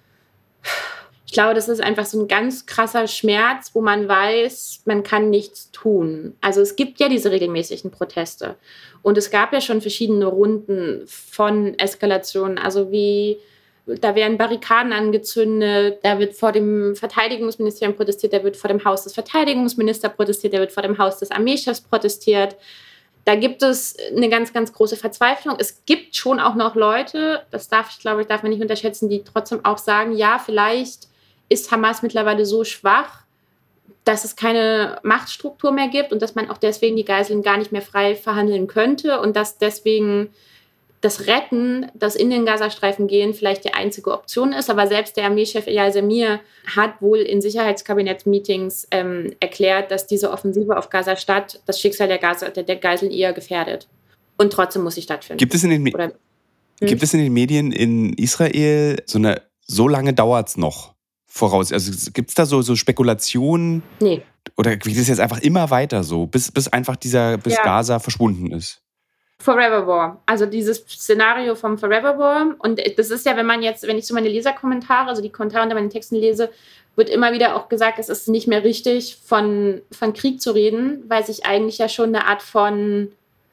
ich glaube, das ist einfach so ein ganz krasser Schmerz, wo man weiß, man kann nichts tun. Also es gibt ja diese regelmäßigen Proteste. Und es gab ja schon verschiedene Runden von Eskalationen. Also wie, da werden Barrikaden angezündet, da wird vor dem Verteidigungsministerium protestiert, da wird vor dem Haus des Verteidigungsministers protestiert, da wird vor dem Haus des Armeechefs protestiert. Da gibt es eine ganz, ganz große Verzweiflung. Es gibt schon auch noch Leute, das darf ich, glaube ich, darf man nicht unterschätzen, die trotzdem auch sagen, ja, vielleicht ist Hamas mittlerweile so schwach, dass es keine Machtstruktur mehr gibt und dass man auch deswegen die Geiseln gar nicht mehr frei verhandeln könnte und dass deswegen das Retten, das in den Gazastreifen gehen, vielleicht die einzige Option ist. Aber selbst der Armeechef Eyal Zamir hat wohl in Sicherheitskabinettsmeetings ähm, erklärt, dass diese Offensive auf Gaza-Stadt das Schicksal der, Gaza, der, der Geiseln eher gefährdet. Und trotzdem muss sie stattfinden. Gibt es in den, Me- Oder, hm? gibt es in den Medien in Israel so eine, so lange dauert es noch voraus? Also gibt es da so, so Spekulationen? Nee. Oder geht es jetzt einfach immer weiter so, bis, bis einfach dieser, bis ja. Gaza verschwunden ist? Forever War. Also dieses Szenario vom Forever War. Und das ist ja, wenn man jetzt, wenn ich so meine Leserkommentare, also die Kommentare unter meinen Texten lese, wird immer wieder auch gesagt, es ist nicht mehr richtig, von, von Krieg zu reden, weil sich eigentlich ja schon eine Art von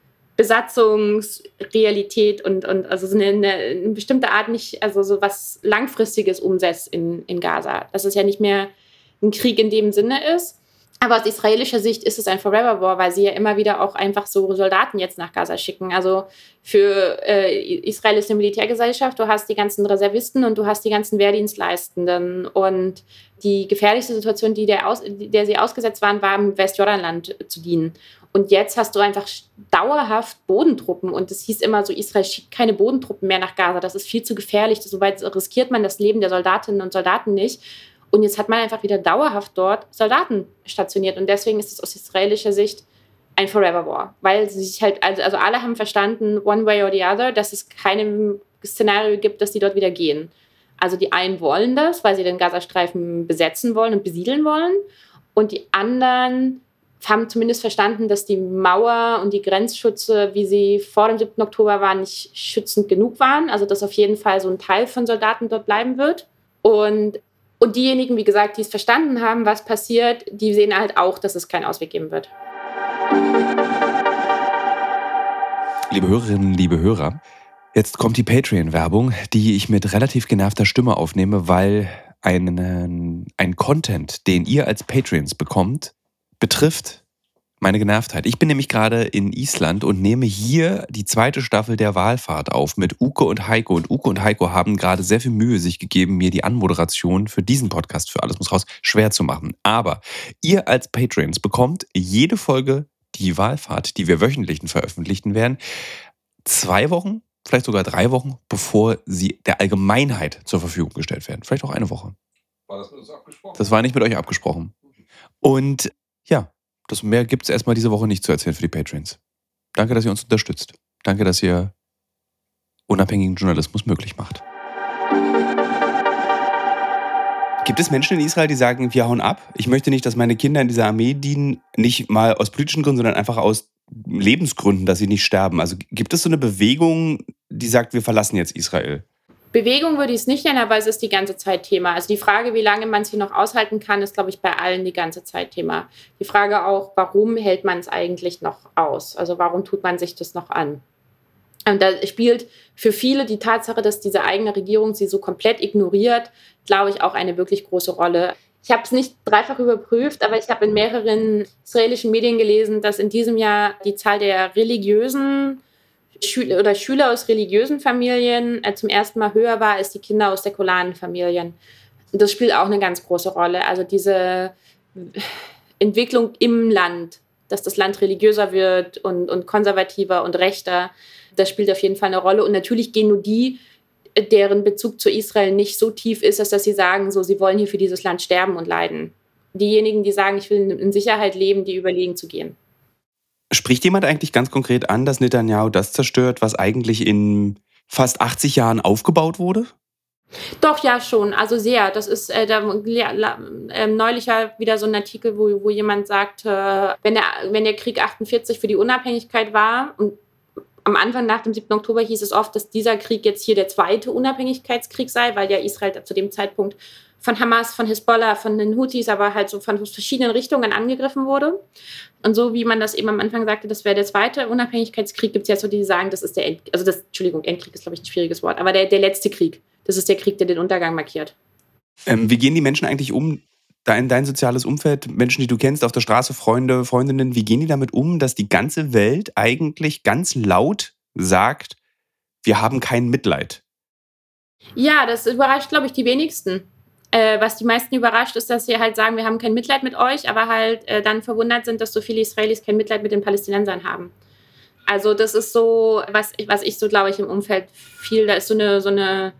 Besatzungsrealität und, und also so eine, eine, eine bestimmte Art nicht, also so was Langfristiges umsetzt in, in Gaza. Dass es ja nicht mehr ein Krieg in dem Sinne ist. Aber aus israelischer Sicht ist es ein Forever War, weil sie ja immer wieder auch einfach so Soldaten jetzt nach Gaza schicken. Also für äh, Israel ist eine Militärgesellschaft, du hast die ganzen Reservisten und du hast die ganzen Wehrdienstleistenden. Und die gefährlichste Situation, die der, aus, der sie ausgesetzt waren, war im Westjordanland zu dienen. Und jetzt hast du einfach dauerhaft Bodentruppen. Und es hieß immer so, Israel schickt keine Bodentruppen mehr nach Gaza. Das ist viel zu gefährlich. Soweit riskiert man das Leben der Soldatinnen und Soldaten nicht. Und jetzt hat man einfach wieder dauerhaft dort Soldaten stationiert. Und deswegen ist es aus israelischer Sicht ein Forever War. Weil sie sich halt, also, also alle haben verstanden, one way or the other, dass es kein Szenario gibt, dass die dort wieder gehen. Also die einen wollen das, weil sie den Gazastreifen besetzen wollen und besiedeln wollen. Und die anderen haben zumindest verstanden, dass die Mauer und die Grenzschütze, wie sie vor dem siebten Oktober waren, nicht schützend genug waren. Also dass auf jeden Fall so ein Teil von Soldaten dort bleiben wird. Und Und diejenigen, wie gesagt, die es verstanden haben, was passiert, die sehen halt auch, dass es keinen Ausweg geben wird. Liebe Hörerinnen, liebe Hörer, jetzt kommt die Patreon-Werbung, die ich mit relativ genervter Stimme aufnehme, weil einen, ein Content, den ihr als Patreons bekommt, betrifft meine Genervtheit. Ich bin nämlich gerade in Island und nehme hier die zweite Staffel der Wahlfahrt auf mit Uke und Heiko. Und Uke und Heiko haben gerade sehr viel Mühe sich gegeben, mir die Anmoderation für diesen Podcast, für Alles muss raus, schwer zu machen. Aber ihr als Patreons bekommt jede Folge die Wahlfahrt, die wir wöchentlich veröffentlichen werden, zwei Wochen, vielleicht sogar drei Wochen, bevor sie der Allgemeinheit zur Verfügung gestellt werden. Vielleicht auch eine Woche. War das mit uns abgesprochen? Das war nicht mit euch abgesprochen. Und ja, das mehr gibt es erstmal diese Woche nicht zu erzählen für die Patreons. Danke, dass ihr uns unterstützt. Danke, dass ihr unabhängigen Journalismus möglich macht. Gibt es Menschen in Israel, die sagen, wir hauen ab? Ich möchte nicht, dass meine Kinder in dieser Armee dienen, nicht mal aus politischen Gründen, sondern einfach aus Lebensgründen, dass sie nicht sterben. Also gibt es so eine Bewegung, die sagt, wir verlassen jetzt Israel? Bewegung würde ich es nicht nennen, aber es ist die ganze Zeit Thema. Also die Frage, wie lange man es hier noch aushalten kann, ist, glaube ich, bei allen die ganze Zeit Thema. Die Frage auch, warum hält man es eigentlich noch aus? Also warum tut man sich das noch an? Und da spielt für viele die Tatsache, dass diese eigene Regierung sie so komplett ignoriert, glaube ich, auch eine wirklich große Rolle. Ich habe es nicht dreifach überprüft, aber ich habe in mehreren israelischen Medien gelesen, dass in diesem Jahr die Zahl der religiösen Schüler oder Schüler aus religiösen Familien äh, zum ersten Mal höher war als die Kinder aus säkularen Familien. Und das spielt auch eine ganz große Rolle. Also diese Entwicklung im Land, dass das Land religiöser wird und, und konservativer und rechter, das spielt auf jeden Fall eine Rolle. Und natürlich gehen nur die, deren Bezug zu Israel nicht so tief ist, als dass sie sagen, so, sie wollen hier für dieses Land sterben und leiden. Diejenigen, die sagen, ich will in Sicherheit leben, die überlegen zu gehen. Spricht jemand eigentlich ganz konkret an, dass Netanyahu das zerstört, was eigentlich in fast achtzig Jahren aufgebaut wurde? Doch, ja, schon. Also sehr. Das ist äh, da, äh, neulich ja wieder so ein Artikel, wo, wo jemand sagt, äh, wenn, der, wenn der Krieg achtundvierzig für die Unabhängigkeit war und am Anfang nach dem siebten Oktober hieß es oft, dass dieser Krieg jetzt hier der zweite Unabhängigkeitskrieg sei, weil ja Israel zu dem Zeitpunkt von Hamas, von Hisbollah, von den Houthis, aber halt so von verschiedenen Richtungen angegriffen wurde. Und so wie man das eben am Anfang sagte, das wäre der zweite Unabhängigkeitskrieg, gibt es jetzt so, die sagen, das ist der, End, also das, Entschuldigung, Endkrieg ist, glaube ich, ein schwieriges Wort, aber der, der letzte Krieg, das ist der Krieg, der den Untergang markiert. Ähm, wie gehen die Menschen eigentlich um, dein, dein soziales Umfeld, Menschen, die du kennst, auf der Straße, Freunde, Freundinnen, wie gehen die damit um, dass die ganze Welt eigentlich ganz laut sagt, wir haben kein Mitleid? Ja, das überrascht, glaube ich, die wenigsten. Äh, was die meisten überrascht, ist, dass sie halt sagen, wir haben kein Mitleid mit euch, aber halt äh, dann verwundert sind, dass so viele Israelis kein Mitleid mit den Palästinensern haben. Also das ist so, was ich, was ich so, glaube ich, im Umfeld viel, da ist so eine, so eine,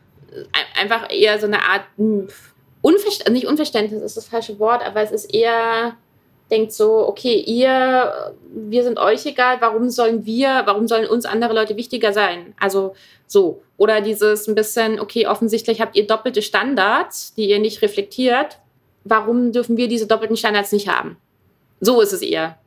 einfach eher so eine Art, Unverständnis, nicht Unverständnis ist das falsche Wort, aber es ist eher, denkt so, okay, ihr, wir sind euch egal, warum sollen wir, warum sollen uns andere Leute wichtiger sein? Also so. Oder dieses ein bisschen, okay, offensichtlich habt ihr doppelte Standards, die ihr nicht reflektiert. Warum dürfen wir diese doppelten Standards nicht haben? So ist es eher.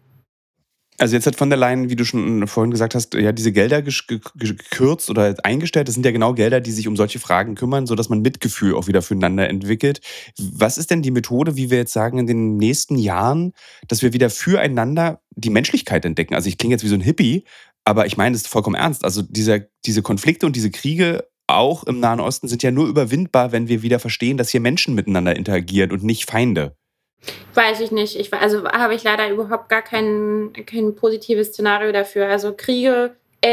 Also jetzt hat von der Leyen, wie du schon vorhin gesagt hast, ja diese Gelder gekürzt oder eingestellt. Das sind ja genau Gelder, die sich um solche Fragen kümmern, sodass man Mitgefühl auch wieder füreinander entwickelt. Was ist denn die Methode, wie wir jetzt sagen, in den nächsten Jahren, dass wir wieder füreinander die Menschlichkeit entdecken? Also ich klinge jetzt wie so ein Hippie, aber ich meine das ist vollkommen ernst. Also dieser, diese Konflikte und diese Kriege auch im Nahen Osten sind ja nur überwindbar, wenn wir wieder verstehen, dass hier Menschen miteinander interagieren und nicht Feinde. Weiß ich nicht. Ich, also habe ich leider überhaupt gar kein, kein positives Szenario dafür. Also Kriege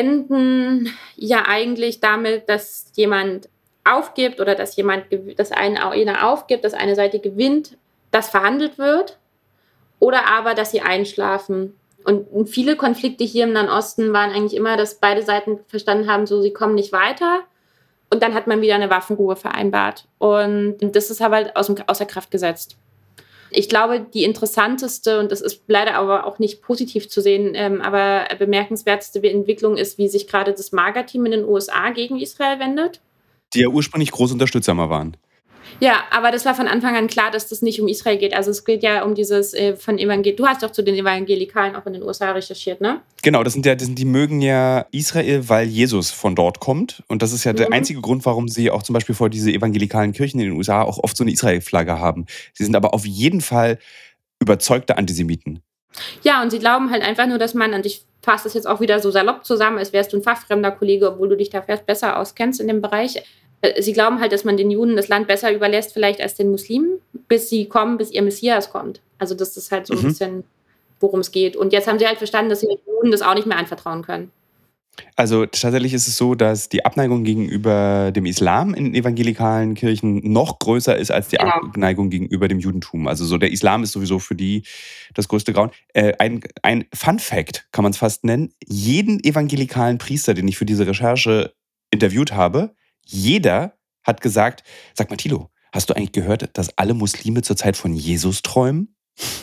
enden ja eigentlich damit, dass jemand aufgibt oder dass jemand, dass einer aufgibt, dass eine Seite gewinnt, dass verhandelt wird oder aber, dass sie einschlafen. Und viele Konflikte hier im Nahen Osten waren eigentlich immer, dass beide Seiten verstanden haben, so sie kommen nicht weiter. Und dann hat man wieder eine Waffenruhe vereinbart. Und das ist aber halt aus, außer Kraft gesetzt. Ich glaube, die interessanteste, und das ist leider aber auch nicht positiv zu sehen, ähm, aber bemerkenswerteste Entwicklung ist, wie sich gerade das MAGA-Team in den U S A gegen Israel wendet. Die ja ursprünglich große Unterstützer mal waren. Ja, aber das war von Anfang an klar, dass das nicht um Israel geht. Also es geht ja um dieses äh, von Evangel. Du hast doch zu den Evangelikalen auch in den U S A recherchiert, ne? Genau, das sind ja, das sind, die mögen ja Israel, weil Jesus von dort kommt. Und das ist ja mhm. der einzige Grund, warum sie auch zum Beispiel vor diese evangelikalen Kirchen in den U S A auch oft so eine Israel-Flagge haben. Sie sind aber auf jeden Fall überzeugte Antisemiten. Ja, und sie glauben halt einfach nur, dass man, und ich fasse das jetzt auch wieder so salopp zusammen, als wärst du ein fachfremder Kollege, obwohl du dich da fast besser auskennst in dem Bereich. Sie glauben halt, dass man den Juden das Land besser überlässt, vielleicht als den Muslimen, bis sie kommen, bis ihr Messias kommt. Also das ist halt so ein mhm. bisschen, worum es geht. Und jetzt haben sie halt verstanden, dass sie den Juden das auch nicht mehr anvertrauen können. Also tatsächlich ist es so, dass die Abneigung gegenüber dem Islam in evangelikalen Kirchen noch größer ist als die genau. Abneigung gegenüber dem Judentum. Also so der Islam ist sowieso für die das größte Grauen. Äh, ein, ein Fun-Fact kann man es fast nennen. Jeden evangelikalen Priester, den ich für diese Recherche interviewt habe, jeder hat gesagt, sag mal Thilo, hast du eigentlich gehört, dass alle Muslime zurzeit von Jesus träumen?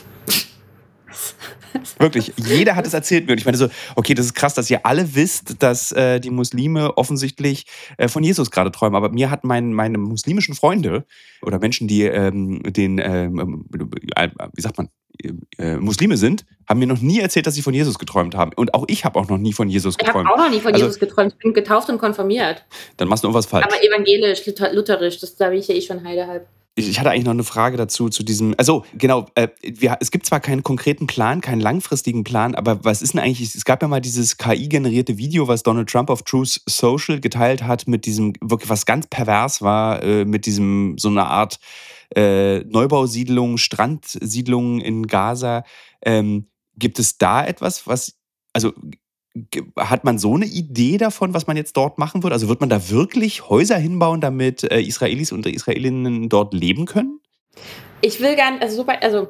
Wirklich, jeder hat es erzählt mir. Und ich meine so, okay, das ist krass, dass ihr alle wisst, dass äh, die Muslime offensichtlich äh, von Jesus gerade träumen. Aber mir hat mein, meine muslimischen Freunde oder Menschen, die ähm, den, ähm, äh, wie sagt man, äh, Muslime sind, haben mir noch nie erzählt, dass sie von Jesus geträumt haben. Und auch ich habe auch noch nie von Jesus Ich habe geträumt. auch noch nie von Also, Jesus geträumt. Ich bin getauft und konfirmiert. Dann machst du irgendwas falsch. Aber evangelisch, luther- lutherisch, das da bin ich ja eh schon heidehalb. Ich ich hatte eigentlich noch eine Frage dazu, zu diesem, also genau, äh, wir, es gibt zwar keinen konkreten Plan, keinen langfristigen Plan, aber was ist denn eigentlich, es gab ja mal dieses K I-generierte Video, was Donald Trump auf Truth Social geteilt hat, mit diesem, wirklich was ganz pervers war, äh, mit diesem, so einer Art äh, Neubausiedlung, Strandsiedlung in Gaza. Ähm, gibt es da etwas, was, also Ge- hat man so eine Idee davon, was man jetzt dort machen wird? Also wird man da wirklich Häuser hinbauen, damit äh, Israelis und Israelinnen dort leben können? Ich will gar nicht, also super, also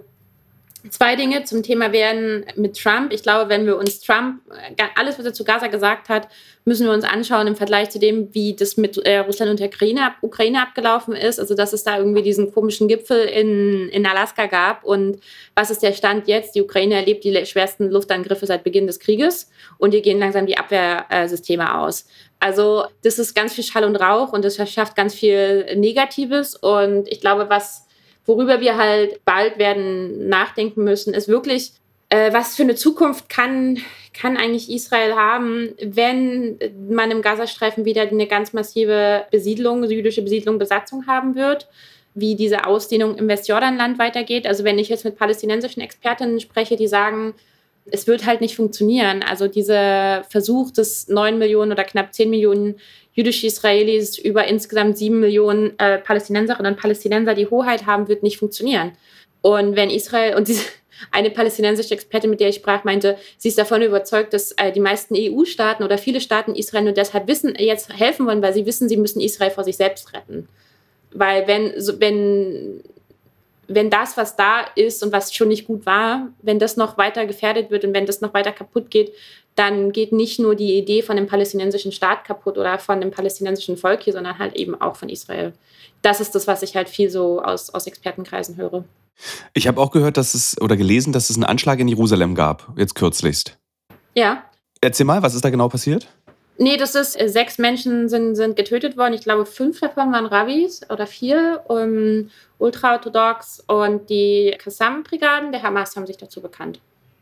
zwei Dinge zum Thema werden mit Trump. Ich glaube, wenn wir uns Trump, äh, alles, was er zu Gaza gesagt hat, müssen wir uns anschauen im Vergleich zu dem, wie das mit äh, Russland und der Ukraine, Ukraine abgelaufen ist. Also, dass es da irgendwie diesen komischen Gipfel in, in Alaska gab. Und was ist der Stand jetzt? Die Ukraine erlebt die schwersten Luftangriffe seit Beginn des Krieges. Und hier gehen langsam die Abwehrsysteme aus. Also, das ist ganz viel Schall und Rauch und das schafft ganz viel Negatives. Und ich glaube, was worüber wir halt bald werden nachdenken müssen, ist wirklich, äh, was für eine Zukunft kann, kann eigentlich Israel haben, wenn man im Gazastreifen wieder eine ganz massive Besiedlung, jüdische Besiedlung, Besatzung haben wird, wie diese Ausdehnung im Westjordanland weitergeht. Also wenn ich jetzt mit palästinensischen Expertinnen spreche, die sagen, es wird halt nicht funktionieren. Also dieser Versuch des neun Millionen oder knapp zehn Millionen jüdische Israelis über insgesamt sieben Millionen äh, Palästinenserinnen und Palästinenser die Hoheit haben, wird nicht funktionieren. Und wenn Israel, und diese, eine palästinensische Expertin, mit der ich sprach, meinte, sie ist davon überzeugt, dass äh, die meisten E U-Staaten oder viele Staaten Israel nur deshalb wissen, jetzt helfen wollen, weil sie wissen, sie müssen Israel vor sich selbst retten. Weil wenn, so, wenn, wenn das, was da ist und was schon nicht gut war, wenn das noch weiter gefährdet wird und wenn das noch weiter kaputt geht, dann geht nicht nur die Idee von dem palästinensischen Staat kaputt oder von dem palästinensischen Volk hier, sondern halt eben auch von Israel. Das ist das, was ich halt viel so aus, aus Expertenkreisen höre. Ich habe auch gehört, dass es, oder gelesen, dass es einen Anschlag in Jerusalem gab, jetzt kürzlichst. Ja. Erzähl mal, was ist da genau passiert? Nee, das ist, äh, sechs Menschen sind, sind getötet worden. Ich glaube, fünf davon waren Rabbis oder vier, um, ultraorthodox, und die Qassam-Brigaden der Hamas haben sich dazu bekannt.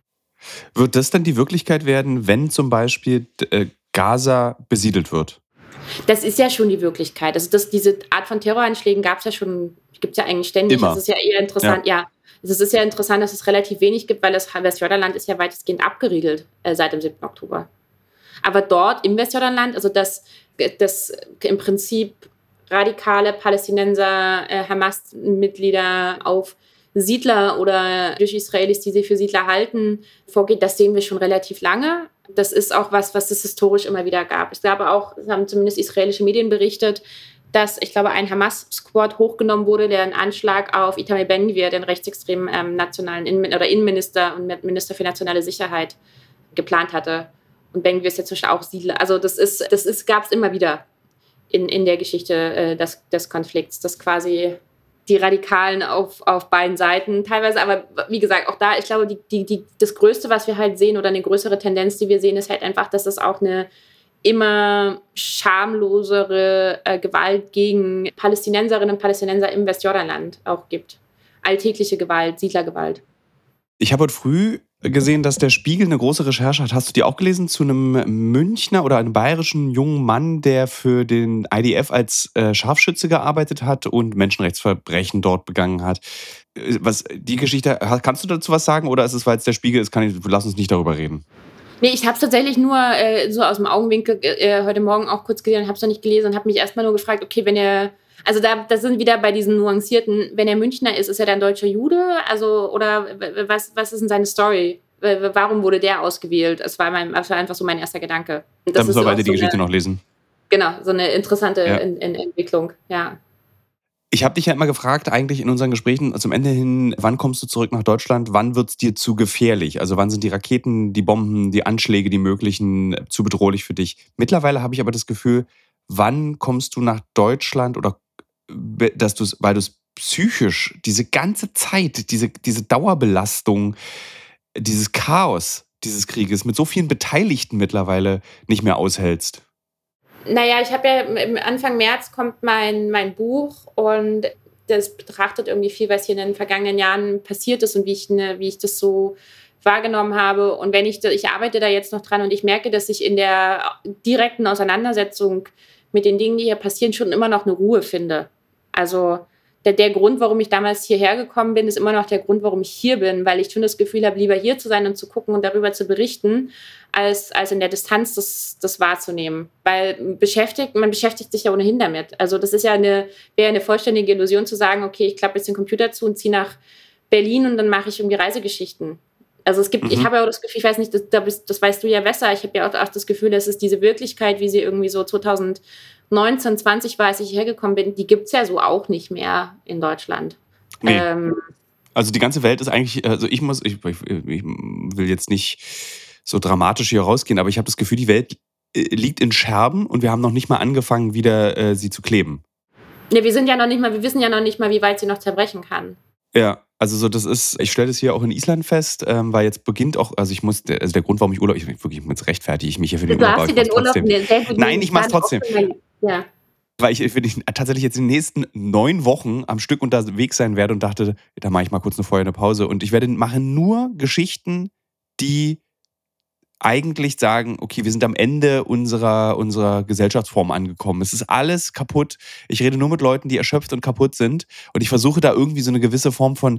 Wird das dann die Wirklichkeit werden, wenn zum Beispiel äh, Gaza besiedelt wird? Das ist ja schon die Wirklichkeit. Also das, diese Art von Terroranschlägen gab es ja schon, gibt es ja eigentlich ständig. Immer. Das ist ja eher interessant, ja. ja. Es ist ja interessant, dass es relativ wenig gibt, weil das Westjordanland ist ja weitestgehend abgeriegelt äh, seit dem siebten Oktober. Aber dort im Westjordanland, also das, das im Prinzip radikale Palästinenser, äh, Hamas-Mitglieder auf Siedler oder durch Israelis, die sie für Siedler halten, vorgeht, das sehen wir schon relativ lange. Das ist auch was, was es historisch immer wieder gab. Es gab auch, es haben zumindest israelische Medien berichtet, dass, ich glaube, ein Hamas-Squad hochgenommen wurde, der einen Anschlag auf Itamar Ben-Gvir, den rechtsextremen ähm, nationalen Innen- oder Innenminister und Minister für nationale Sicherheit, geplant hatte. Und Ben-Gvir ist jetzt auch Siedler. Also das ist, das ist, gab es immer wieder in, in der Geschichte äh, des, des Konflikts, dass quasi die Radikalen auf, auf beiden Seiten teilweise, aber wie gesagt, auch da, ich glaube, die, die, die, das Größte, was wir halt sehen oder eine größere Tendenz, die wir sehen, ist halt einfach, dass es auch eine immer schamlosere äh, Gewalt gegen Palästinenserinnen und Palästinenser im Westjordanland auch gibt. Alltägliche Gewalt, Siedlergewalt. Ich habe heute früh gesehen, dass der Spiegel eine große Recherche hat. Hast du die auch gelesen? Zu einem Münchner oder einem bayerischen jungen Mann, der für den I D F als äh, Scharfschütze gearbeitet hat und Menschenrechtsverbrechen dort begangen hat. Äh, Was, die Geschichte, kannst du dazu was sagen? Oder ist es, weil es der Spiegel ist, kann ich, lass uns nicht darüber reden. Nee, ich habe es tatsächlich nur äh, so aus dem Augenwinkel äh, heute Morgen auch kurz gesehen und habe es noch nicht gelesen und habe mich erstmal nur gefragt, okay, wenn er, also da, das sind wieder bei diesen nuancierten, wenn er Münchner ist, ist er dann deutscher Jude? Also, oder was, was ist denn seine Story? Warum wurde der ausgewählt? Das war, mein, das war einfach so mein erster Gedanke. Und das Dann müssen wir weiter so die Geschichte eine, noch lesen. Genau, so eine interessante Ja. in, in Entwicklung, ja. Ich habe dich ja immer gefragt, eigentlich in unseren Gesprächen zum Ende hin, wann kommst du zurück nach Deutschland, wann wird es dir zu gefährlich? Also wann sind die Raketen, die Bomben, die Anschläge, die möglichen zu bedrohlich für dich? Mittlerweile habe ich aber das Gefühl, wann kommst du nach Deutschland oder dass du weil du es psychisch, diese ganze Zeit, diese, diese Dauerbelastung, dieses Chaos dieses Krieges mit so vielen Beteiligten mittlerweile nicht mehr aushältst? Naja, ich habe ja, im Anfang März kommt mein, mein Buch und das betrachtet irgendwie viel, was hier in den vergangenen Jahren passiert ist und wie ich, ne, wie ich das so wahrgenommen habe. Und wenn ich, ich arbeite da jetzt noch dran und ich merke, dass ich in der direkten Auseinandersetzung mit den Dingen, die hier passieren, schon immer noch eine Ruhe finde. Also der, der Grund, warum ich damals hierher gekommen bin, ist immer noch der Grund, warum ich hier bin, weil ich schon das Gefühl habe, lieber hier zu sein und zu gucken und darüber zu berichten, als, als in der Distanz das, das wahrzunehmen. Weil beschäftigt, man beschäftigt sich ja ohnehin damit. Also das ist ja eine, wäre eine vollständige Illusion zu sagen, okay, ich klappe jetzt den Computer zu und ziehe nach Berlin und dann mache ich irgendwie Reisegeschichten. Also es gibt, mhm. ich habe ja auch das Gefühl, ich weiß nicht, das, das weißt du ja besser, ich habe ja auch, auch das Gefühl, dass es diese Wirklichkeit, wie sie irgendwie so zweitausendneunzehn, zwanzig war, als ich hergekommen bin, die gibt es ja so auch nicht mehr in Deutschland. Nee. Ähm, also die ganze Welt ist eigentlich, also ich muss, ich, ich, ich will jetzt nicht so dramatisch hier rausgehen, aber ich habe das Gefühl, die Welt liegt in Scherben und wir haben noch nicht mal angefangen, wieder äh, sie zu kleben. Ne, wir sind ja noch nicht mal, wir wissen ja noch nicht mal, wie weit sie noch zerbrechen kann. Ja, also so das ist, ich stelle das hier auch in Island fest, ähm, weil jetzt beginnt auch, also ich muss, also der Grund, warum ich Urlaub, ich wirklich jetzt rechtfertige ich mich hier für den du Urlaub. Hast du den Urlaub sehr gut Nein, ich mach's trotzdem. Ja. Weil ich, wenn ich tatsächlich jetzt in den nächsten neun Wochen am Stück unterwegs sein werde und dachte, da mache ich mal kurz eine vorher eine Pause und ich werde mache nur Geschichten, die eigentlich sagen, okay, wir sind am Ende unserer, unserer Gesellschaftsform angekommen. Es ist alles kaputt. Ich rede nur mit Leuten, die erschöpft und kaputt sind. Und ich versuche da irgendwie so eine gewisse Form von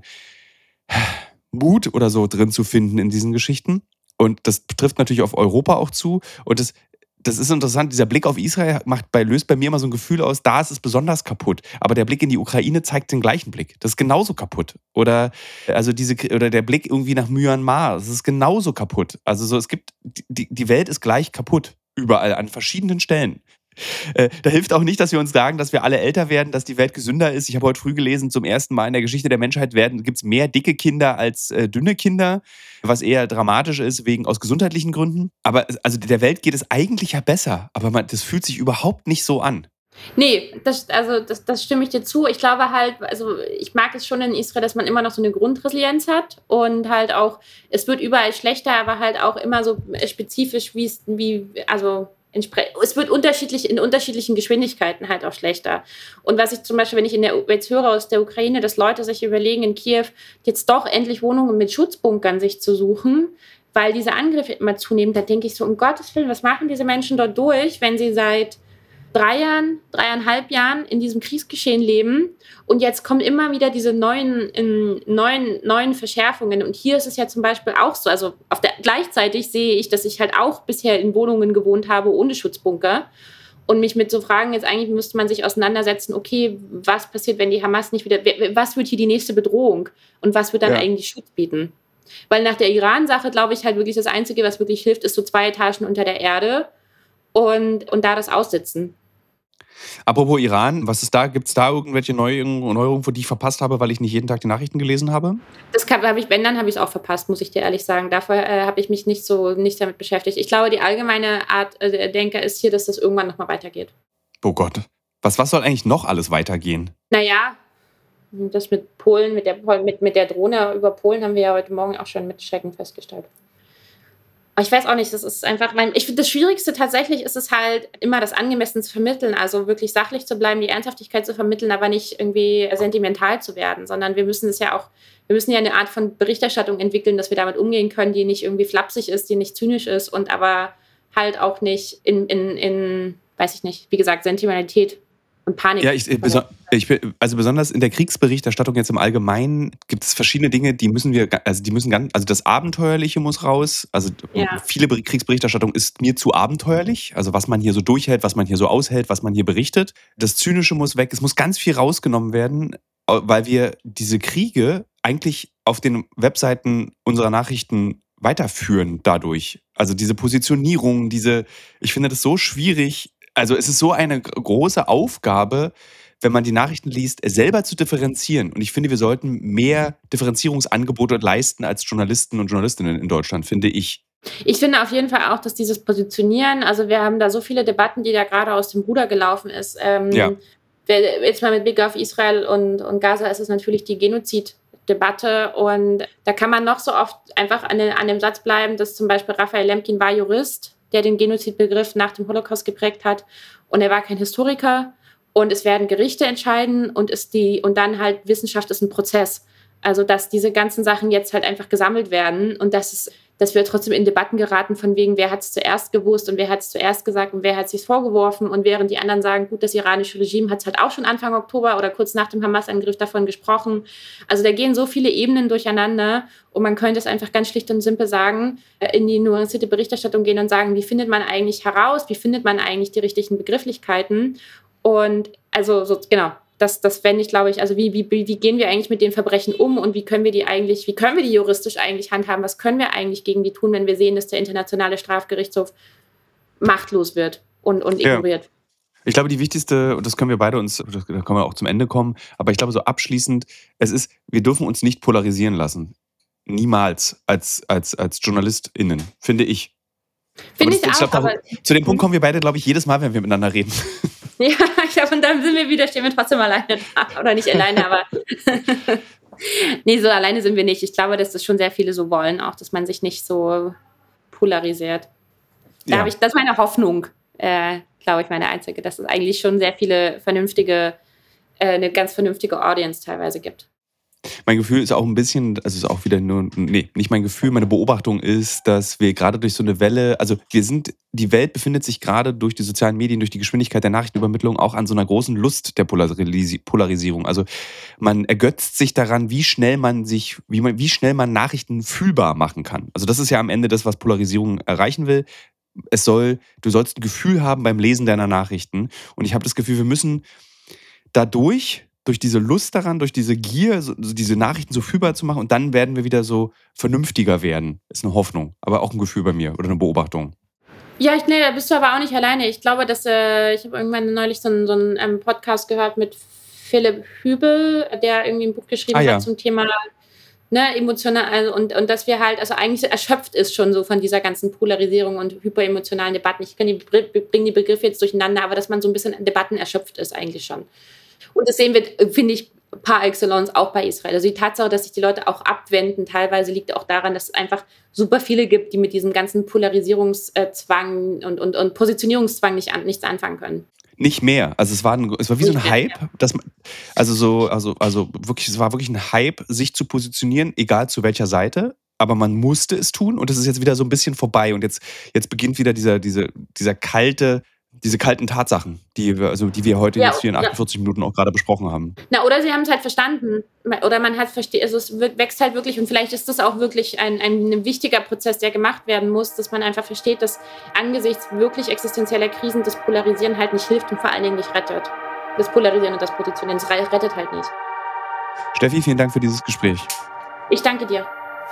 Mut oder so drin zu finden in diesen Geschichten. Und das trifft natürlich auf Europa auch zu. Und das, das ist interessant, dieser Blick auf Israel macht bei, löst bei mir immer so ein Gefühl aus, da ist es besonders kaputt. Aber der Blick in die Ukraine zeigt den gleichen Blick. Das ist genauso kaputt. Oder, also diese, oder der Blick irgendwie nach Myanmar, das ist genauso kaputt. Also so, es gibt, die, die Welt ist gleich kaputt. Überall, an verschiedenen Stellen. Äh, da hilft auch nicht, dass wir uns sagen, dass wir alle älter werden, dass die Welt gesünder ist. Ich habe heute früh gelesen, zum ersten Mal in der Geschichte der Menschheit gibt es mehr dicke Kinder als äh, dünne Kinder, was eher dramatisch ist, wegen aus gesundheitlichen Gründen. Aber also der Welt geht es eigentlich ja besser, aber man, das fühlt sich überhaupt nicht so an. Nee, das, also das, das stimme ich dir zu. Ich glaube halt, also ich mag es schon in Israel, dass man immer noch so eine Grundresilienz hat und halt auch, es wird überall schlechter, aber halt auch immer so spezifisch, wie es, wie, also es wird unterschiedlich in unterschiedlichen Geschwindigkeiten halt auch schlechter. Und was ich zum Beispiel, wenn ich in der, jetzt höre aus der Ukraine, dass Leute sich überlegen, in Kiew jetzt doch endlich Wohnungen mit Schutzbunkern sich zu suchen, weil diese Angriffe immer zunehmen, da denke ich so, um Gottes Willen, was machen diese Menschen dort durch, wenn sie seit drei Jahren, dreieinhalb Jahren in diesem Kriegsgeschehen leben und jetzt kommen immer wieder diese neuen, in, neuen, neuen Verschärfungen und hier ist es ja zum Beispiel auch so, also auf der, gleichzeitig sehe ich, dass ich halt auch bisher in Wohnungen gewohnt habe ohne Schutzbunker und mich mit so Fragen jetzt eigentlich müsste man sich auseinandersetzen, okay, was passiert, wenn die Hamas nicht wieder, was wird hier die nächste Bedrohung und was wird dann ja. eigentlich Schutz bieten? Weil nach der Iran-Sache glaube ich halt wirklich das Einzige, was wirklich hilft, ist so zwei Etagen unter der Erde und, und da das aussitzen. Apropos Iran, was ist da? Gibt es da irgendwelche Neuerungen, die ich verpasst habe, weil ich nicht jeden Tag die Nachrichten gelesen habe? Das habe ich, wenn, dann habe ich es auch verpasst, muss ich dir ehrlich sagen. Dafür äh, habe ich mich nicht so nicht damit beschäftigt. Ich glaube, die allgemeine Art äh, Denker ist hier, dass das irgendwann nochmal weitergeht. Oh Gott. Was, was soll eigentlich noch alles weitergehen? Naja, das mit Polen, mit der, mit, mit der Drohne über Polen haben wir ja heute Morgen auch schon mit Schrecken festgestellt. Aber ich weiß auch nicht, das ist einfach, mein, ich finde, das Schwierigste tatsächlich ist es halt, immer das angemessen zu vermitteln, also wirklich sachlich zu bleiben, die Ernsthaftigkeit zu vermitteln, aber nicht irgendwie sentimental zu werden, sondern wir müssen es ja auch, wir müssen ja eine Art von Berichterstattung entwickeln, dass wir damit umgehen können, die nicht irgendwie flapsig ist, die nicht zynisch ist und aber halt auch nicht in, in, in weiß ich nicht, wie gesagt, Sentimentalität und Panik. Ja, ich, beso- ich, also besonders in der Kriegsberichterstattung jetzt im Allgemeinen gibt es verschiedene Dinge, die müssen wir, also die müssen ganz, also das Abenteuerliche muss raus. Also ja. viele Kriegsberichterstattung ist mir zu abenteuerlich. Also was man hier so durchhält, was man hier so aushält, was man hier berichtet. Das Zynische muss weg. Es muss ganz viel rausgenommen werden, weil wir diese Kriege eigentlich auf den Webseiten unserer Nachrichten weiterführen dadurch. Also diese Positionierung, diese, ich finde das so schwierig. Also es ist so eine große Aufgabe, wenn man die Nachrichten liest, selber zu differenzieren. Und ich finde, wir sollten mehr Differenzierungsangebote leisten als Journalisten und Journalistinnen in Deutschland, finde ich. Ich finde auf jeden Fall auch, dass dieses Positionieren, also wir haben da so viele Debatten, die da gerade aus dem Ruder gelaufen ist. Ähm, ja. Jetzt mal mit Blick auf Israel und, und Gaza ist es natürlich die Genozid-Debatte. Und da kann man noch so oft einfach an, den, an dem Satz bleiben, dass zum Beispiel Raphael Lemkin war Jurist, der den Genozidbegriff nach dem Holocaust geprägt hat. Und er war kein Historiker und es werden Gerichte entscheiden und, ist die, und dann halt Wissenschaft ist ein Prozess. Also dass diese ganzen Sachen jetzt halt einfach gesammelt werden und dass, es, dass wir trotzdem in Debatten geraten von wegen, wer hat es zuerst gewusst und wer hat es zuerst gesagt und wer hat es sich vorgeworfen. Und während die anderen sagen, gut, das iranische Regime hat es halt auch schon Anfang Oktober oder kurz nach dem Hamas-Angriff davon gesprochen. Also da gehen so viele Ebenen durcheinander und man könnte es einfach ganz schlicht und simpel sagen, in die nuancierte Berichterstattung gehen und sagen, wie findet man eigentlich heraus, wie findet man eigentlich die richtigen Begrifflichkeiten. Und also so, genau, das, das fände ich, glaube ich, also wie, wie, wie gehen wir eigentlich mit den Verbrechen um und wie können wir die eigentlich, wie können wir die juristisch eigentlich handhaben, was können wir eigentlich gegen die tun, wenn wir sehen, dass der Internationale Strafgerichtshof machtlos wird und, und ignoriert. Ja. Ich glaube, die wichtigste, und das können wir beide uns, da können wir auch zum Ende kommen, aber ich glaube so abschließend, es ist, wir dürfen uns nicht polarisieren lassen. Niemals als, als, als JournalistInnen, finde ich. Finde ich das, auch, ich glaub, aber... Zu dem Punkt kommen wir beide, glaube ich, jedes Mal, wenn wir miteinander reden. Ja, ich glaube, und dann sind wir wieder, stehen wir trotzdem alleine da. Oder nicht alleine, aber nee, so alleine sind wir nicht. Ich glaube, dass das schon sehr viele so wollen, auch, dass man sich nicht so polarisiert. Da Ja. habe ich, das ist meine Hoffnung, äh, glaube ich, meine einzige, dass es eigentlich schon sehr viele vernünftige, äh, eine ganz vernünftige Audience teilweise gibt. Mein Gefühl ist auch ein bisschen, also ist auch wieder nur, nee, nicht mein Gefühl, meine Beobachtung ist, dass wir gerade durch so eine Welle, also wir sind, die Welt befindet sich gerade durch die sozialen Medien, durch die Geschwindigkeit der Nachrichtenübermittlung auch an so einer großen Lust der Polaris- Polarisierung. Also man ergötzt sich daran, wie schnell man sich, wie man, wie schnell man Nachrichten fühlbar machen kann. Also das ist ja am Ende das, was Polarisierung erreichen will. Es soll, du sollst ein Gefühl haben beim Lesen deiner Nachrichten. Und ich habe das Gefühl, wir müssen dadurch, durch diese Lust daran, durch diese Gier, so, diese Nachrichten so fühlbar zu machen und dann werden wir wieder so vernünftiger werden. Ist eine Hoffnung, aber auch ein Gefühl bei mir oder eine Beobachtung. Ja, ich, nee, da bist du aber auch nicht alleine. Ich glaube, dass äh, ich habe irgendwann neulich so einen, so einen ähm, Podcast gehört mit Philipp Hübel, der irgendwie ein Buch geschrieben Ah, ja. hat zum Thema ne, emotional also, und, und dass wir halt, also eigentlich erschöpft ist schon so von dieser ganzen Polarisierung und hyperemotionalen Debatten. Ich kann die, bringe die Begriffe jetzt durcheinander, aber dass man so ein bisschen an Debatten erschöpft ist eigentlich schon. Und das sehen wir, finde ich, par excellence auch bei Israel. Also die Tatsache, dass sich die Leute auch abwenden, teilweise liegt auch daran, dass es einfach super viele gibt, die mit diesem ganzen Polarisierungszwang und, und, und Positionierungszwang nicht an, nichts anfangen können. Nicht mehr. Also es war, ein, es war wie Nicht so ein mehr, Hype, ja. dass man, also so, also, also wirklich, es war wirklich ein Hype, sich zu positionieren, egal zu welcher Seite. Aber man musste es tun und es ist jetzt wieder so ein bisschen vorbei. Und jetzt, jetzt beginnt wieder dieser, diese, dieser kalte, diese kalten Tatsachen, die wir, also die wir heute Ja, jetzt hier in ja. achtundvierzig Minuten auch gerade besprochen haben. Na, oder sie haben es halt verstanden. Oder man hat versteht, also es wächst halt wirklich, und vielleicht ist das auch wirklich ein, ein wichtiger Prozess, der gemacht werden muss, dass man einfach versteht, dass angesichts wirklich existenzieller Krisen das Polarisieren halt nicht hilft und vor allen Dingen nicht rettet. Das Polarisieren und das Positionieren, das rettet halt nicht. Steffi, vielen Dank für dieses Gespräch. Ich danke dir.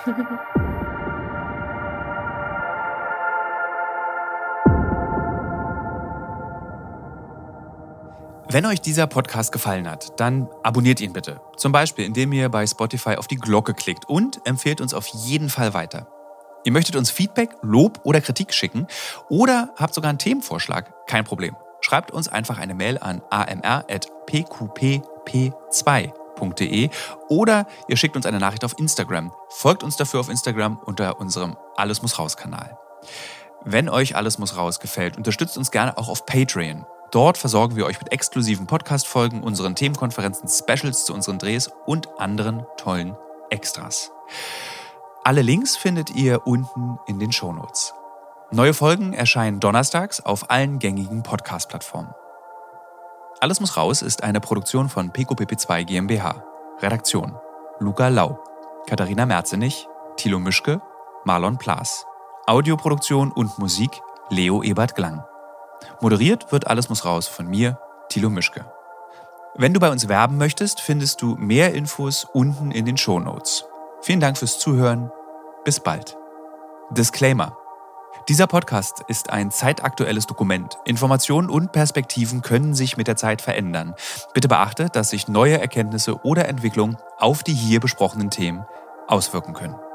Wenn euch dieser Podcast gefallen hat, dann abonniert ihn bitte. Zum Beispiel, indem ihr bei Spotify auf die Glocke klickt und empfehlt uns auf jeden Fall weiter. Ihr möchtet uns Feedback, Lob oder Kritik schicken oder habt sogar einen Themenvorschlag? Kein Problem. Schreibt uns einfach eine Mail an a m r at p q p p zwei punkt d e oder ihr schickt uns eine Nachricht auf Instagram. Folgt uns dafür auf Instagram unter unserem Alles muss raus Kanal. Wenn euch Alles muss raus gefällt, unterstützt uns gerne auch auf Patreon. Dort versorgen wir euch mit exklusiven Podcast-Folgen, unseren Themenkonferenzen, Specials zu unseren Drehs und anderen tollen Extras. Alle Links findet ihr unten in den Shownotes. Neue Folgen erscheinen donnerstags auf allen gängigen Podcast-Plattformen. Alles muss raus ist eine Produktion von P Q P P zwei GmbH. Redaktion: Luca Lau, Katharina Merzenich, Thilo Mischke, Marlon Plaas. Audioproduktion und Musik: Leo Ebert Glang. Moderiert wird Alles muss raus von mir, Thilo Mischke. Wenn du bei uns werben möchtest, findest du mehr Infos unten in den Shownotes. Vielen Dank fürs Zuhören. Bis bald. Disclaimer: Dieser Podcast ist ein zeitaktuelles Dokument. Informationen und Perspektiven können sich mit der Zeit verändern. Bitte beachte, dass sich neue Erkenntnisse oder Entwicklungen auf die hier besprochenen Themen auswirken können.